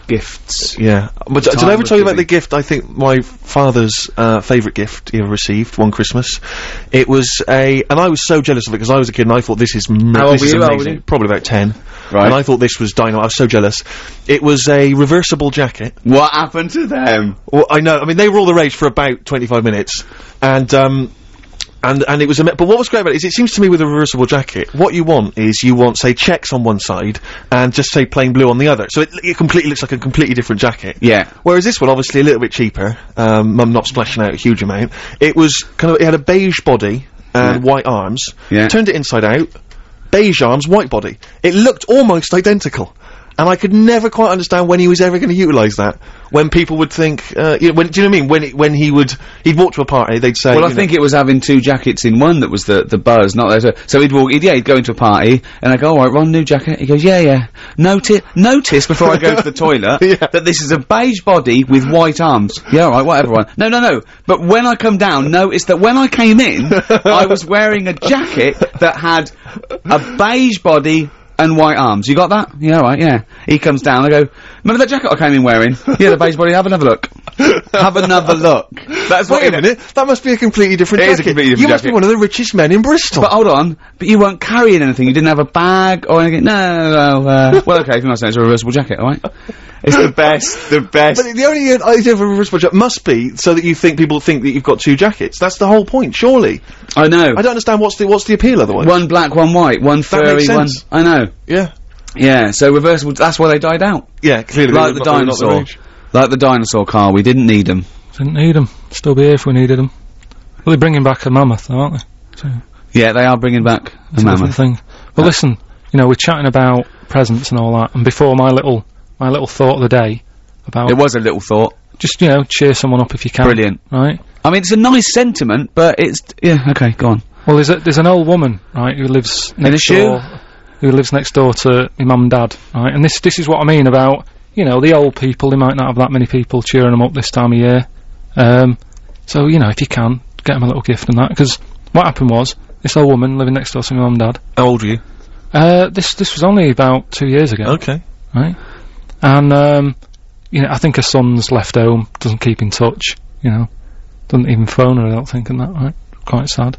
gifts. Yeah. But did Time I ever was tell you about giving. the gift I think my father's uh, favourite gift he ever received one Christmas? It was a, and I was so jealous of it because I was a kid and I thought this is, m- How old this were is you? How old amazing. were you? Probably about ten. Right. And I thought this was dynamite. I was so jealous. It was a reversible jacket. What happened to them? Well, I know. I mean, they were all the rage for about twenty-five minutes, and um, and and it was. A but what was great about it is, it seems to me with a reversible jacket, what you want is you want, say, checks on one side and just say plain blue on the other, so it, it completely looks like a completely different jacket. Yeah. Whereas this one, obviously, a little bit cheaper. Um, I'm not splashing out a huge amount. It was kind of. It had a beige body and Yeah. white arms. Yeah. Turned it inside out. Beige arms, white body. It looked almost identical. And I could never quite understand when he was ever going to utilise that. When people would think, uh, you know, when, do you know what I mean? When it, when he would, he'd walk to a party, they'd say, Well, I you think know, it was having two jackets in one that was the the buzz, not there. So he'd walk, he'd, yeah, he'd go into a party, and I go, all right, Ron, new jacket. He goes, yeah, yeah. Notice, notice before I go to the toilet Yeah. that this is a beige body with white arms. Yeah, all right, whatever. Ron. No, no, no. But when I come down, notice that when I came in, I was wearing a jacket that had a beige body and white arms. You got that? Yeah, all right, yeah. He comes down, I go, remember that jacket I came in wearing? Yeah, the beige body, have another look. Have another look. That's what wait a minute, that must be a completely different It is a jacket. completely different You must be jacket. one of the richest men in Bristol. But hold on, but you weren't carrying anything, you didn't have a bag or anything, no, no, no, uh, well okay, if you're not saying it's a reversible jacket, alright? It's the best, the best. But the only uh, idea of a reversible jacket must be so that you think people think that you've got two jackets. That's the whole point, surely. I know. I don't understand what's the what's the appeal otherwise. One black, one white, one furry, makes one, sense. I know. Yeah. Yeah, so reversible, that's why they died out. Yeah, clearly. Like they're the not- they're not dinosaur. rage. Like the dinosaur car, we didn't need them. Didn't need them. Still be here if we needed them. Well, they're bringing back a mammoth, though, aren't they? So, Yeah, they are bringing back a it's a different mammoth. thing. Well, listen, you know, we're chatting about presents and all that, and before my little, my little thought of the day about It was a little thought. just, you know, cheer someone up if you can. Brilliant. Right? I mean, it's a nice sentiment, but it's, yeah, okay, go on. Well, there's a, there's an old woman, right, who lives a next shoe? door, who lives next door to my mum and dad, right, and this, this is what I mean about, you know, the old people, they might not have that many people cheering them up this time of year, um, so, you know, if you can, get them a little gift and that, because what happened was, this old woman living next door to my mum and dad, How old are you? uh, this, this was only about two years ago, Okay. right, and, um, you know, I think her son's left home, doesn't keep in touch, you know, doesn't even phone her, I don't think, and that, right, quite sad.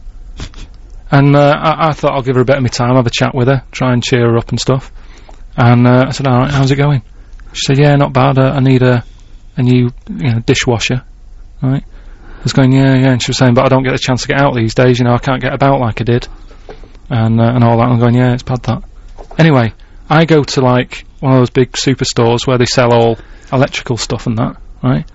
And uh, I, I thought I'll give her a bit of my time, have a chat with her, try and cheer her up and stuff. And uh, I said, alright, how's it going? She said, yeah, not bad, uh, I need a, a new, you know, dishwasher, right? I was going, yeah, yeah, and she was saying, but I don't get a chance to get out these days, you know, I can't get about like I did. And, uh, and all that, and I'm going, yeah, it's bad that. Anyway, I go to like, one of those big superstores where they sell all electrical stuff and that, right?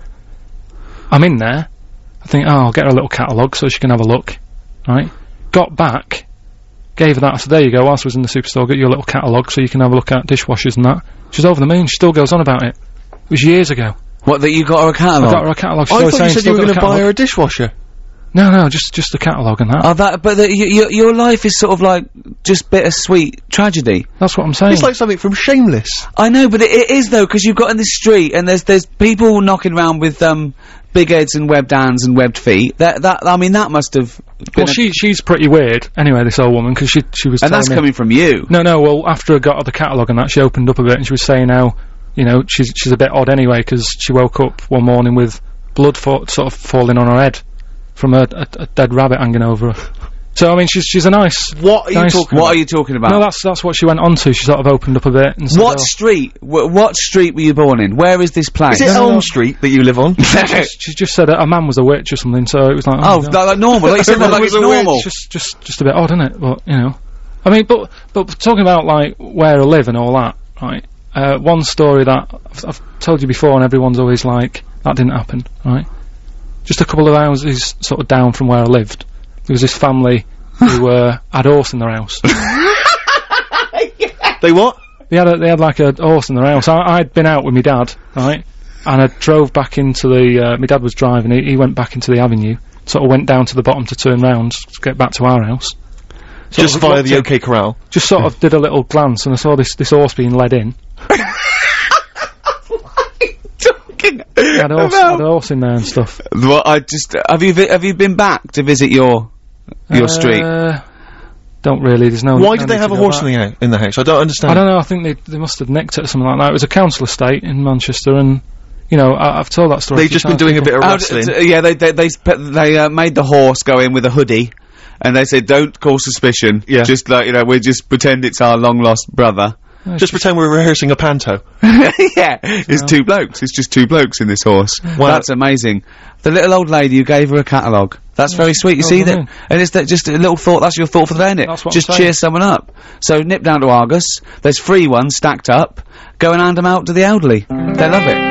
I'm in there, I think, oh, I'll get her a little catalogue so she can have a look, right? Got back, gave her that, I said, there you go, whilst I was in the superstore, get you a little catalogue so you can have a look at dishwashers and that. She's over the moon, she still goes on about it. It was years ago. What, that you got her a I catalogue? got her a catalogue, she's I always thought you saying said you still were got going a to buy catalogue. her a dishwasher. No, no, just just a catalogue and that. Oh, that, but the, y y your life is sort of like just bittersweet tragedy. That's what I'm saying. It's like something from Shameless. I know, but it, it is though, because you've got in the street and there's there's people knocking around with um big heads and webbed hands and webbed feet. That that I mean that must have been. well, a- she she's pretty weird. Anyway, this old woman, because she she was and telling that's me. coming from you. No, no. Well, after I got her the catalogue and that, she opened up a bit and she was saying how, you know, she's she's a bit odd anyway because she woke up one morning with blood fa sort of falling on her head from a, a, a dead rabbit hanging over her. So I mean, she's she's a nice. What are you nice- talking What about? are you talking about? No, that's that's what she went on to. She sort of opened up a bit and said, what oh, street? Wh what street were you born in? Where is this place? Is it No, no, Elm no. Street that you live on? she just said a, a man was a witch or something. So it was like, Oh, you know. like, like normal. Like you said, like it's normal. It's just, just, just a bit odd, isn't it? But you know, I mean, but, but talking about like where I live and all that, right? Uh, one story that I've, I've told you before, and everyone's always like, that didn't happen, right? Just a couple of houses sort of down from where I lived, there was this family who uh, had a horse in their house. They what? They had a, they had like a horse in their house. I, I'd been out with my dad, right? And I drove back into the, uh, my dad was driving, he, he went back into the avenue, sort of went down to the bottom to turn round, to get back to our house. Sort Just of via looked the in, OK Corral. Just sort of did a little glance and I saw this, this horse being led in. He had a horse, had a horse in there and stuff. Well, I just have you vi have you been back to visit your your street? Uh, don't really, there's no... Why no did they need have to a go horse in back. the, hou- in the house? I don't understand. I don't know, I think they, they must have nicked it or something like that. It was a council estate in Manchester, and, you know, I, I've told that story a They've few just been times doing a before. bit of Oh, d- wrestling. d- yeah, they they they, sp- they uh, made the horse go in with a hoodie, and they said, "Don't cause suspicion. Yeah. Just like you know, we just pretend it's our long lost brother." No, Just pretend we're rehearsing a panto. Yeah, it's two blokes. It's just two blokes in this horse. Wow. That's amazing. The little old lady who gave her a catalogue. That's very sweet. You Oh, see brilliant. that? And it's that just a little thought. That's your thought for the day, innit? That's what I'm Just saying. cheer someone up. So nip down to Argus. There's free ones stacked up. Go and hand them out to the elderly. They love it.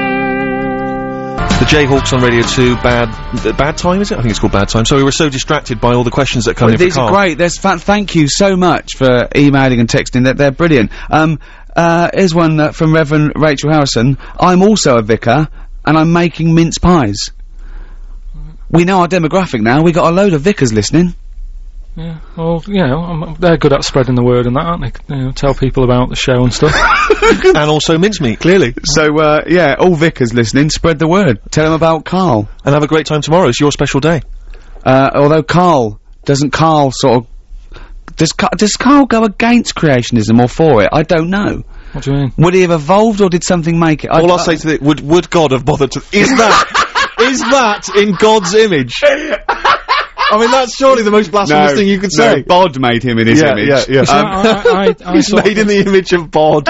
The Jayhawks on Radio two, bad, th- bad time, is it? I think it's called bad time. So we were so distracted by all the questions that come Well, in for these are Carl. great. There's fa- thank you so much for emailing and texting. That they're brilliant. Um, uh, here's one uh, from Reverend Rachel Harrison. I'm also a vicar, and I'm making mince pies. We know our demographic now. We got a load of vicars listening. Yeah, well, you know, um, they're good at spreading the word and that, aren't they? You know, tell people about the show and stuff. And also mincemeat, clearly. So uh, yeah, all vicars listening, spread the word. Tell them about Carl. And have a great time tomorrow. It's your special day. Uh, although Carl doesn't, Carl sort of does. Ca- does Carl go against creationism or for it? I don't know. What do you mean? Would he have evolved or did something make it? I- All I'll I- say to the, would, would God have bothered to, is that, is that in God's image? I mean, that's surely the most blasphemous thing you could no, say. Bod made him in his Yeah, image. yeah, yeah. See, Um, I, I, I, I He's sort made of, in the image of Bod.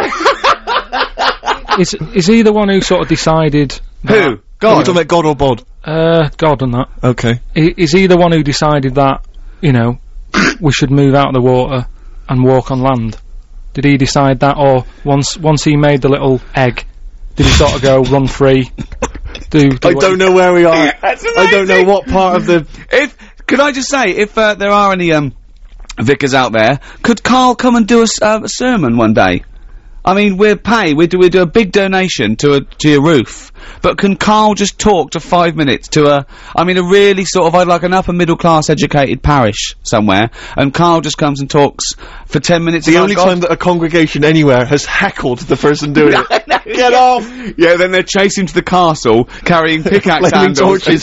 is, is he the one who sort of decided... Who? Are we God. talking about God or Bod? Uh, God and that. Okay. I, is he the one who decided that, you know, we should move out of the water and walk on land? Did he decide that, or once once he made the little egg, did he sort of go run free? Do, do I what don't know where we are. That's I don't know amazing. what part of the... If could I just say, if uh, there are any um vicars out there, could Carl come and do a, s- uh, a sermon one day? I mean, we'll pay. We do we do a big donation to a to your roof, but can Carl just talk to five minutes to a? I mean, a really sort of I'd like an upper middle class educated parish somewhere, and Carl just comes and talks for ten minutes. The about only God. time that a congregation anywhere has heckled the person doing it. Get off! Yeah, then they're chasing to the castle carrying pickaxe Flaming handles. torches.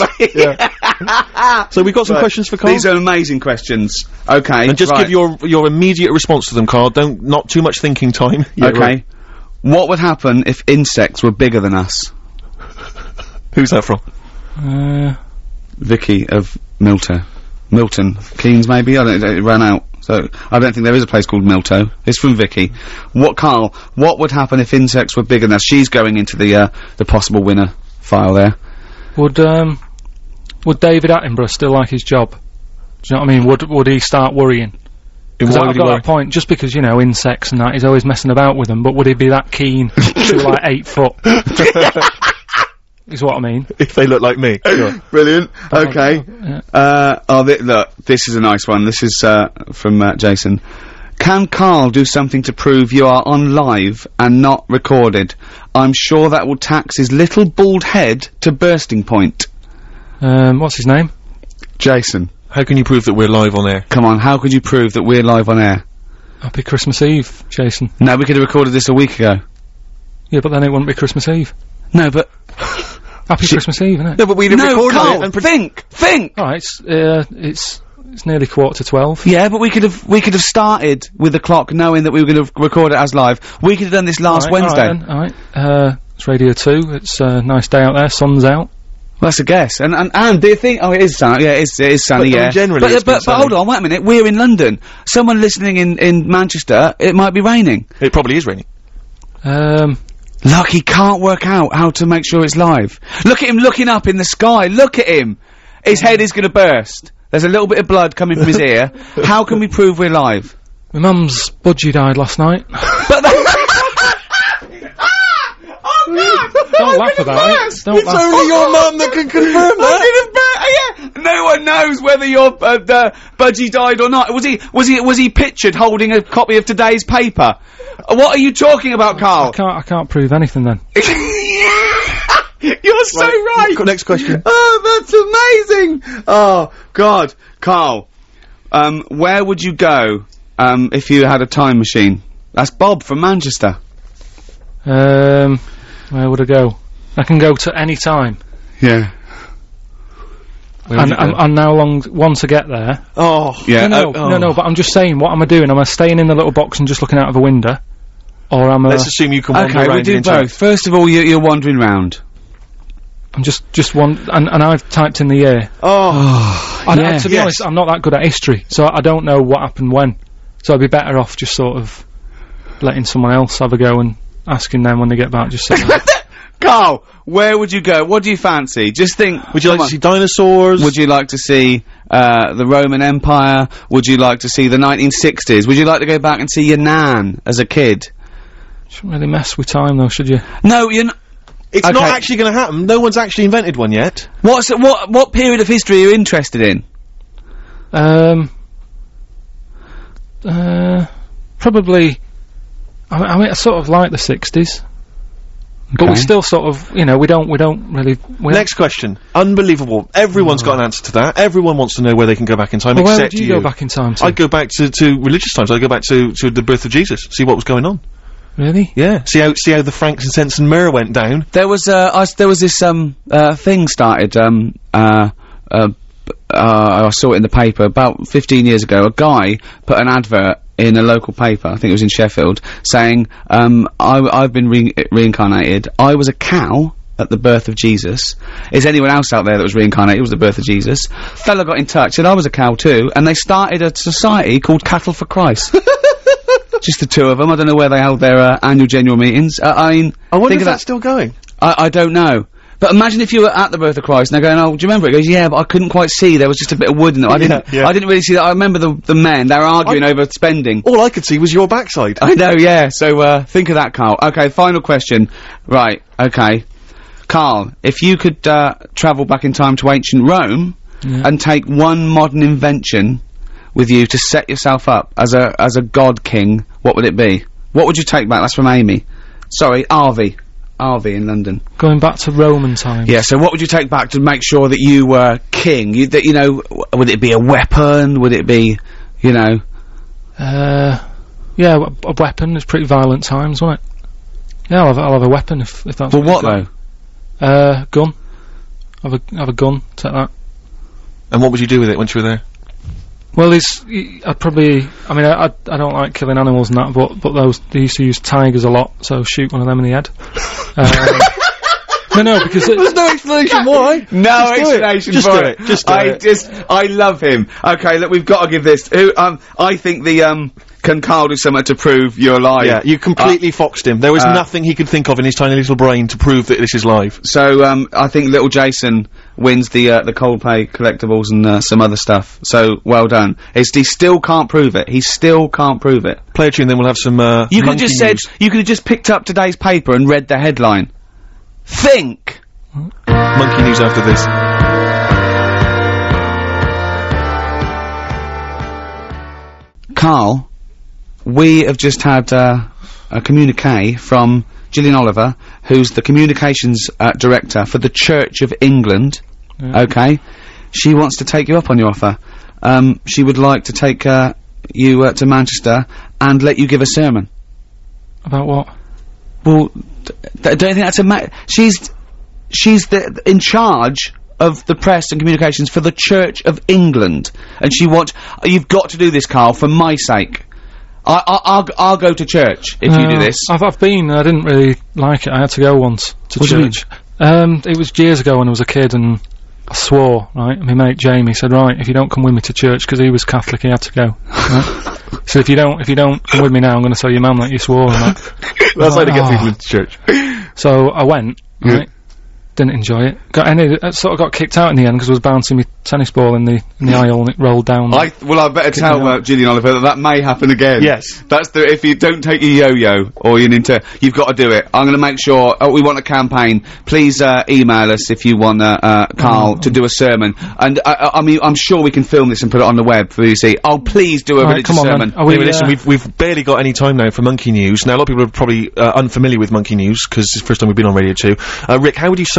Yeah. So we've got some Right. questions for Carl. These are amazing questions. Okay, And just right. give your your immediate response to them, Carl. Don't not too much thinking time. Yeah, Okay. right. What would happen if insects were bigger than us? Who's that from? Uh, Vicky of Milto. Milton Keynes, maybe? I don't know, it ran out. So, I don't think there is a place called Milto. It's from Vicky. What, Carl, what would happen if insects were bigger than us? She's going into the, uh, the possible winner file there. would um, would David Attenborough still like his job? Do you know what I mean? Would would he start worrying? In Because why I've would he got worry? that point, just because, you know, insects and that, he's always messing about with them, but would he be that keen to, like, eight foot? Is what I mean. If they look like me. Sure. Brilliant. Okay. Yeah. Uh, oh, th- look, this is a nice one. This is, uh, from, uh, Jason. Can Carl do something to prove you are on live and not recorded? I'm sure that will tax his little bald head to bursting point. Um, what's his name? Jason. How can you prove that we're live on air? Come on, how could you prove that we're live on air? Happy Christmas Eve, Jason. No, we could have recorded this a week ago. Yeah, but then it wouldn't be Christmas Eve. No, but... Happy Christmas Eve, isn't it? No, but we'd have No, recorded Carl, it and... Pre- think! Think! Alright, it's, uh, it's, it's nearly quarter to twelve. Yeah, but we could have, we could have started with the clock knowing that we were gonna record it as live. We could have done this last Alright, Wednesday. Alright, then, alright. Uh, it's Radio two, it's a nice day out there, sun's out. Well, that's a guess. And, and, and do you think, oh, it is sunny, yeah, it is, it is sunny, But, I mean, yeah. generally but, it's but, been but sunny. hold on, wait a minute, we're in London. Someone listening in, in Manchester, it might be raining. It probably is raining. Um, Look, he can't work out how to make sure it's live. Look at him looking up in the sky, look at him! His head is gonna burst. There's a little bit of blood coming from his ear. How can we prove we're live? my mum's budgie died last night. But that Don't laugh about it. Don't laugh. only your mum that can confirm I did a bit, yeah. No one knows whether your uh, the budgie died or not. Was he was he was he pictured holding a copy of today's paper? Uh, what are you talking about, Carl? I can't, I can't prove anything then. You're so right. Next question. Oh, that's amazing. Oh God, Carl. Um, where would you go um if you had a time machine? That's Bob from Manchester. Um, where would I go? I can go to any time. Yeah. Where And, would you and, go? and now long, once I get there, Oh, Yeah. no, no, oh, no, no, but I'm just saying, what am I doing? Am I staying in the little box and just looking out of a window? Or am I, let's assume you can wander Okay, around we do and interact. both. First of all, you, you're wandering round. I'm just, just one, and, and I've typed in the year. Oh, I, Yeah. I, to be Yes. honest, I'm not that good at history, so I don't know what happened when. So I'd be better off just sort of letting someone else have a go and asking them when they get back, just saying that. Carl, where would you go? What do you fancy? Just think. would you like come to see on. dinosaurs? Would you like to see uh, the Roman Empire? Would you like to see the nineteen sixties? Would you like to go back and see your nan as a kid? Shouldn't really mess with time though, should you? No, you're not. It's Okay. not actually going to happen. No one's actually invented one yet. What's what? What period of history are you interested in? Um, uh, probably, I mean, I mean, I sort of like the sixties. But we Okay. still sort of, you know, we don't, we don't really, we Next question. Unbelievable. Everyone's got an answer to that. Everyone wants to know where they can go back in time, Well, where except would you, go back in time to? I'd go back to, to religious times. I'd go back to, to the birth of Jesus, see what was going on. Really? Yeah. See how, see how the frankincense and myrrh went down. There was uh, I s there was this um uh thing started um uh uh, b- uh I saw it in the paper about fifteen years ago. A guy put an advert in a local paper, I think it was in Sheffield, saying um I I've been re reincarnated. I was a cow at the birth of Jesus. Is anyone else out there that was reincarnated? It was the birth of Jesus. Fella got in touch, said I was a cow too, and they started a society called Cattle for Christ. Just the two of them. I don't know where they held their uh, annual general meetings. Uh, I mean, I wonder think if of that's still going. I, I don't know. But imagine if you were at the birth of Christ and they're going, oh, do you remember it? He goes, yeah, but I couldn't quite see. There was just a bit of wood in it. I didn't, Yeah, yeah. I didn't really see that. I remember the, the men, they were arguing over spending. All I could see was your backside. I know, yeah. So, uh, think of that, Carl. Okay, final question. Right, okay. Carl, if you could, uh, travel back in time to ancient Rome Yeah. and take one modern invention with you to set yourself up as a, as a god king, what would it be? What would you take back? That's from Amy. Sorry, Arvey. Arvey in London. Going back to Roman times. Yeah, so what would you take back to make sure that you were king? You, that, you know, w would it be a weapon? Would it be, you know... Uh, yeah, a, a weapon. It's pretty violent times, wasn't it? Yeah, I'll have, I'll have a weapon if, if that's Well, what you've got. though? Uh, gun. Have a, have a gun. Take that. And what would you do with it once you were there? Well, it's, y- I'd probably, I mean, I, I, I don't like killing animals and that, but, but those, they used to use tigers a lot, so shoot one of them in the head. uh, no, no, because it's, There's no explanation why. No Just do it. explanation Just for do it. it. Just do I it. just, I love him. Okay, look, we've got to give this. Who, um, I think the um, can Carl do something to prove you're lying? Yeah, you completely foxed him. There was uh, nothing he could think of in his tiny little brain to prove that this is live. So um, I think little Jason wins the uh, the Coldplay collectibles and uh, some other stuff. So well done. It's, he still can't prove it. He still can't prove it. Play a tune, then we'll have some, uh, You could have monkey just said. news. You could have just picked up today's paper and read the headline. Think. Monkey news after this. Carl, we have just had uh, a communique from Gillian Oliver, who's the communications uh, director for the Church of England. Yeah. Okay, she wants to take you up on your offer. Um, she would like to take uh, you uh, to Manchester and let you give a sermon. about what? Well, d- d- don't you think that's a ma- she's she's the in charge of the press and communications for the Church of England, and she wants. You've got to do this, Carl, for my sake. I, I, I'll, I'll go to church if you do Uh, this. I've, I've been, I didn't really like it. I had to go once to What do you mean? church. Um, it was years ago when I was a kid and I swore, right? My mate Jamie said, right, if you don't come with me to church, because he was Catholic, he had to go. Right? So if you don't, if you don't come with me now, I'm going to tell your mum that you swore and that. That's how to get Oh. people into church. So I went, right? Didn't enjoy it. Got any, uh, sort of got kicked out in the end because I was bouncing my tennis ball in the in the aisle and it rolled down. I well, I better tell me uh, Gillian Oliver that that may happen again. Yes. That's the if you don't take your yo-yo or your Ninja, you've got to do it. I'm going to make sure. Oh, we want a campaign. Please uh, email us if you want uh, uh, Carl Mm. to do a sermon. And I, I, I mean, I'm sure we can film this and put it on the web for you to see. Oh, please do a Right, religious come on then. sermon. Are we, Anyway, listen, uh, we've, we've barely got any time now for Monkey News. Now, a lot of people are probably uh, unfamiliar with Monkey News, because it's the first time we've been on Radio two. Uh, Rick, how would you sum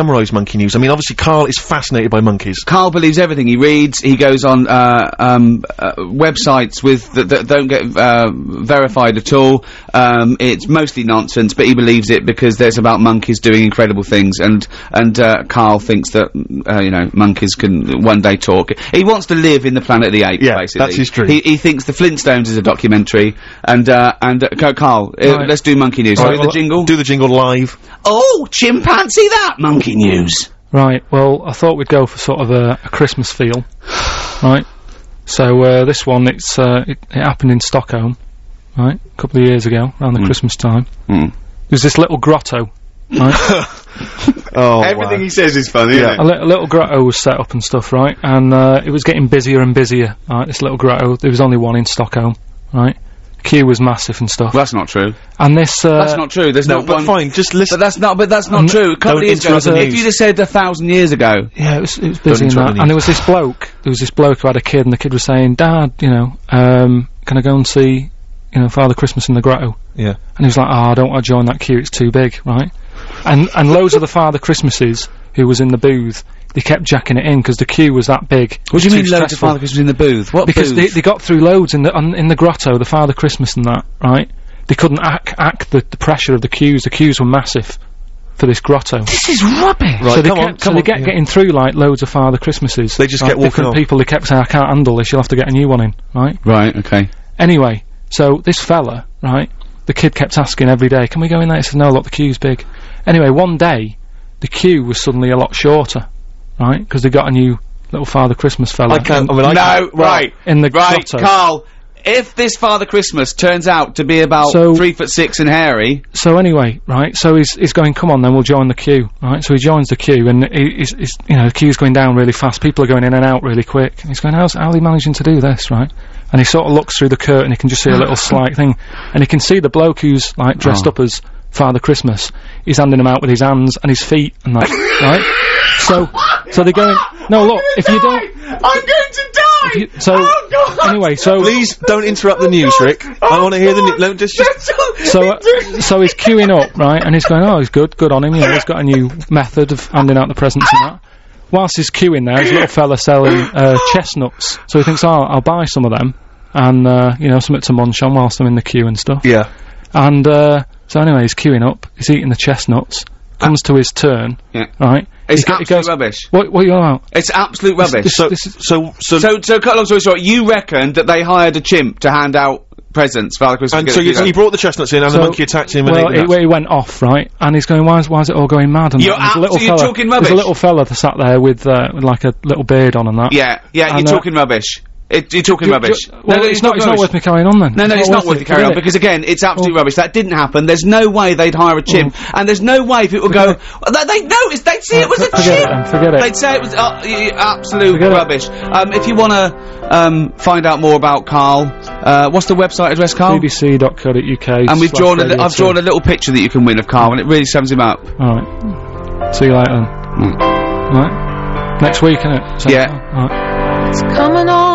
summarise monkey news? I mean, obviously Carl is fascinated by monkeys. Carl believes everything he reads. He goes on uh, um, uh, websites with that, that don't get uh, verified at all. Um, it's mostly nonsense, but he believes it because there's about monkeys doing incredible things, and and uh, Carl thinks that uh, you know monkeys can one day talk. He wants to live in the Planet of the Apes. Yeah, basically. that's his dream. He, he thinks the Flintstones is a documentary, and uh, and uh, Carl, uh, Right. let's do monkey news. Sorry, Right, well, the jingle. Do the jingle live. Oh, chimpanzee that monkey news. Right, well, I thought we'd go for sort of a, a Christmas feel, right? So, uh, this one, it's, uh, it, it happened in Stockholm, right? A couple of years ago, around the Mm. Christmas time. Mm. There's this little grotto, right? Oh, Everything wow. he says is funny. Yeah. Isn't a, it? li- a little grotto was set up and stuff, right? And, uh, it was getting busier and busier, right? This little grotto, there was only one in Stockholm, right? The queue was massive and stuff. Well, that's not true. And this, uh... That's not true. There's No, not but one. fine, just listen. But that's not. But that's not Um, true. A couple of don't years ago, interrupt the if news. you'd have said a thousand years ago, Yeah, it was, it was busy and interrupt that. the And news. there was this bloke, there was this bloke who had a kid, and the kid was saying, Dad, you know, um, can I go and see, you know, Father Christmas in the grotto? Yeah. And he was like, oh, I don't want to join that queue, it's too big, right? And, and loads of the Father Christmases who was in the booth, they kept jacking it in, because the queue was that big. what do you Too mean loads of stressful. Father Christmas in the booth? What Because they, booth? they got through loads in the, on, in the grotto, the Father Christmas and that, right? They couldn't act, act the, the pressure of the queues, the queues were massive for this grotto. This is rubbish. Right, so they come kept, on, so come they on, get yeah. getting through like loads of Father Christmases. They just Like, get walking different off. people. They kept saying, "I can't handle this. You'll have to get a new one in." Right. Right. Okay. Anyway, so this fella, right? The kid kept asking every day, "Can we go in there?" He said, "No, look, the queue's big." Anyway, one day, the queue was suddenly a lot shorter, right? Because they got a new little Father Christmas fella. I can't, I in, mean, I no. can't- Right. in the Right, grotto. Carl. If this Father Christmas turns out to be about So- three foot six and hairy, So anyway, right, so he's, he's going, come on then, we'll join the queue, right? So he joins the queue, and he, he's, he's, you know, the queue's going down really fast, people are going in and out really quick, and he's going, how's, how's he managing to do this, right? And he sort of looks through the curtain, he can just see a little slight thing, and he can see the bloke who's, like, dressed Oh. up as Father Christmas, he's handing them out with his hands and his feet, and that, right? So, so they're going, no, look, if you don't, I'm going to die. you, so, anyway, so, Please don't interrupt the news, Rick. I want to hear the news. No, just, just So, uh, so he's queuing up, right, and he's going, oh, he's good, good on him, you know, he's got a new method of handing out the presents and that. Whilst he's queuing there, there's a little fella selling, uh, chestnuts, so he thinks, oh, I'll buy some of them, and, uh, you know, something to munch on whilst I'm in the queue and stuff. yeah. And, uh, so anyway, he's queuing up, he's eating the chestnuts, comes to his turn, Yeah. right? It's he, go- he absolute goes, rubbish. What, what are you on about? It's absolute rubbish. this- So, this is- so, so, So, so cut a long story short, you reckon that they hired a chimp to hand out presents for Father Christmas? and so you, he brought the chestnuts in, and So- the monkey attacked him, and Well, ate he, the he went off, right? And he's going, why is, why is it all going mad? And You're that? And there's a little abso- you're fella, talking There's rubbish. a little fella that sat there with, uh, with like a little beard on and that. Yeah, yeah, And, you're uh, talking rubbish. It, you're talking Ju- rubbish. ju- no, well, no, it's you're not, it's talking not rubbish. worth me carrying on then. No, no, it's not worth it, you carry on, forget it. because again, it's absolute Well- rubbish. That didn't happen. There's no way they'd hire a chimp, and there's no way people would go, they, they know, it's, they'd see it was a forget chimp! it then, forget it. They'd say it was uh, y- absolute Forget it. rubbish. Um, if you wanna, um, find out more about Carl, uh, what's the website address, Carl? B B C dot co dot U K. And we've slash drawn a, li- radio I've two. drawn a little picture that you can win of Carl, and it really sums him up. Alright. See you later then. Mm. Right? Next week, innit? Same Yeah. time. Alright. It's coming on.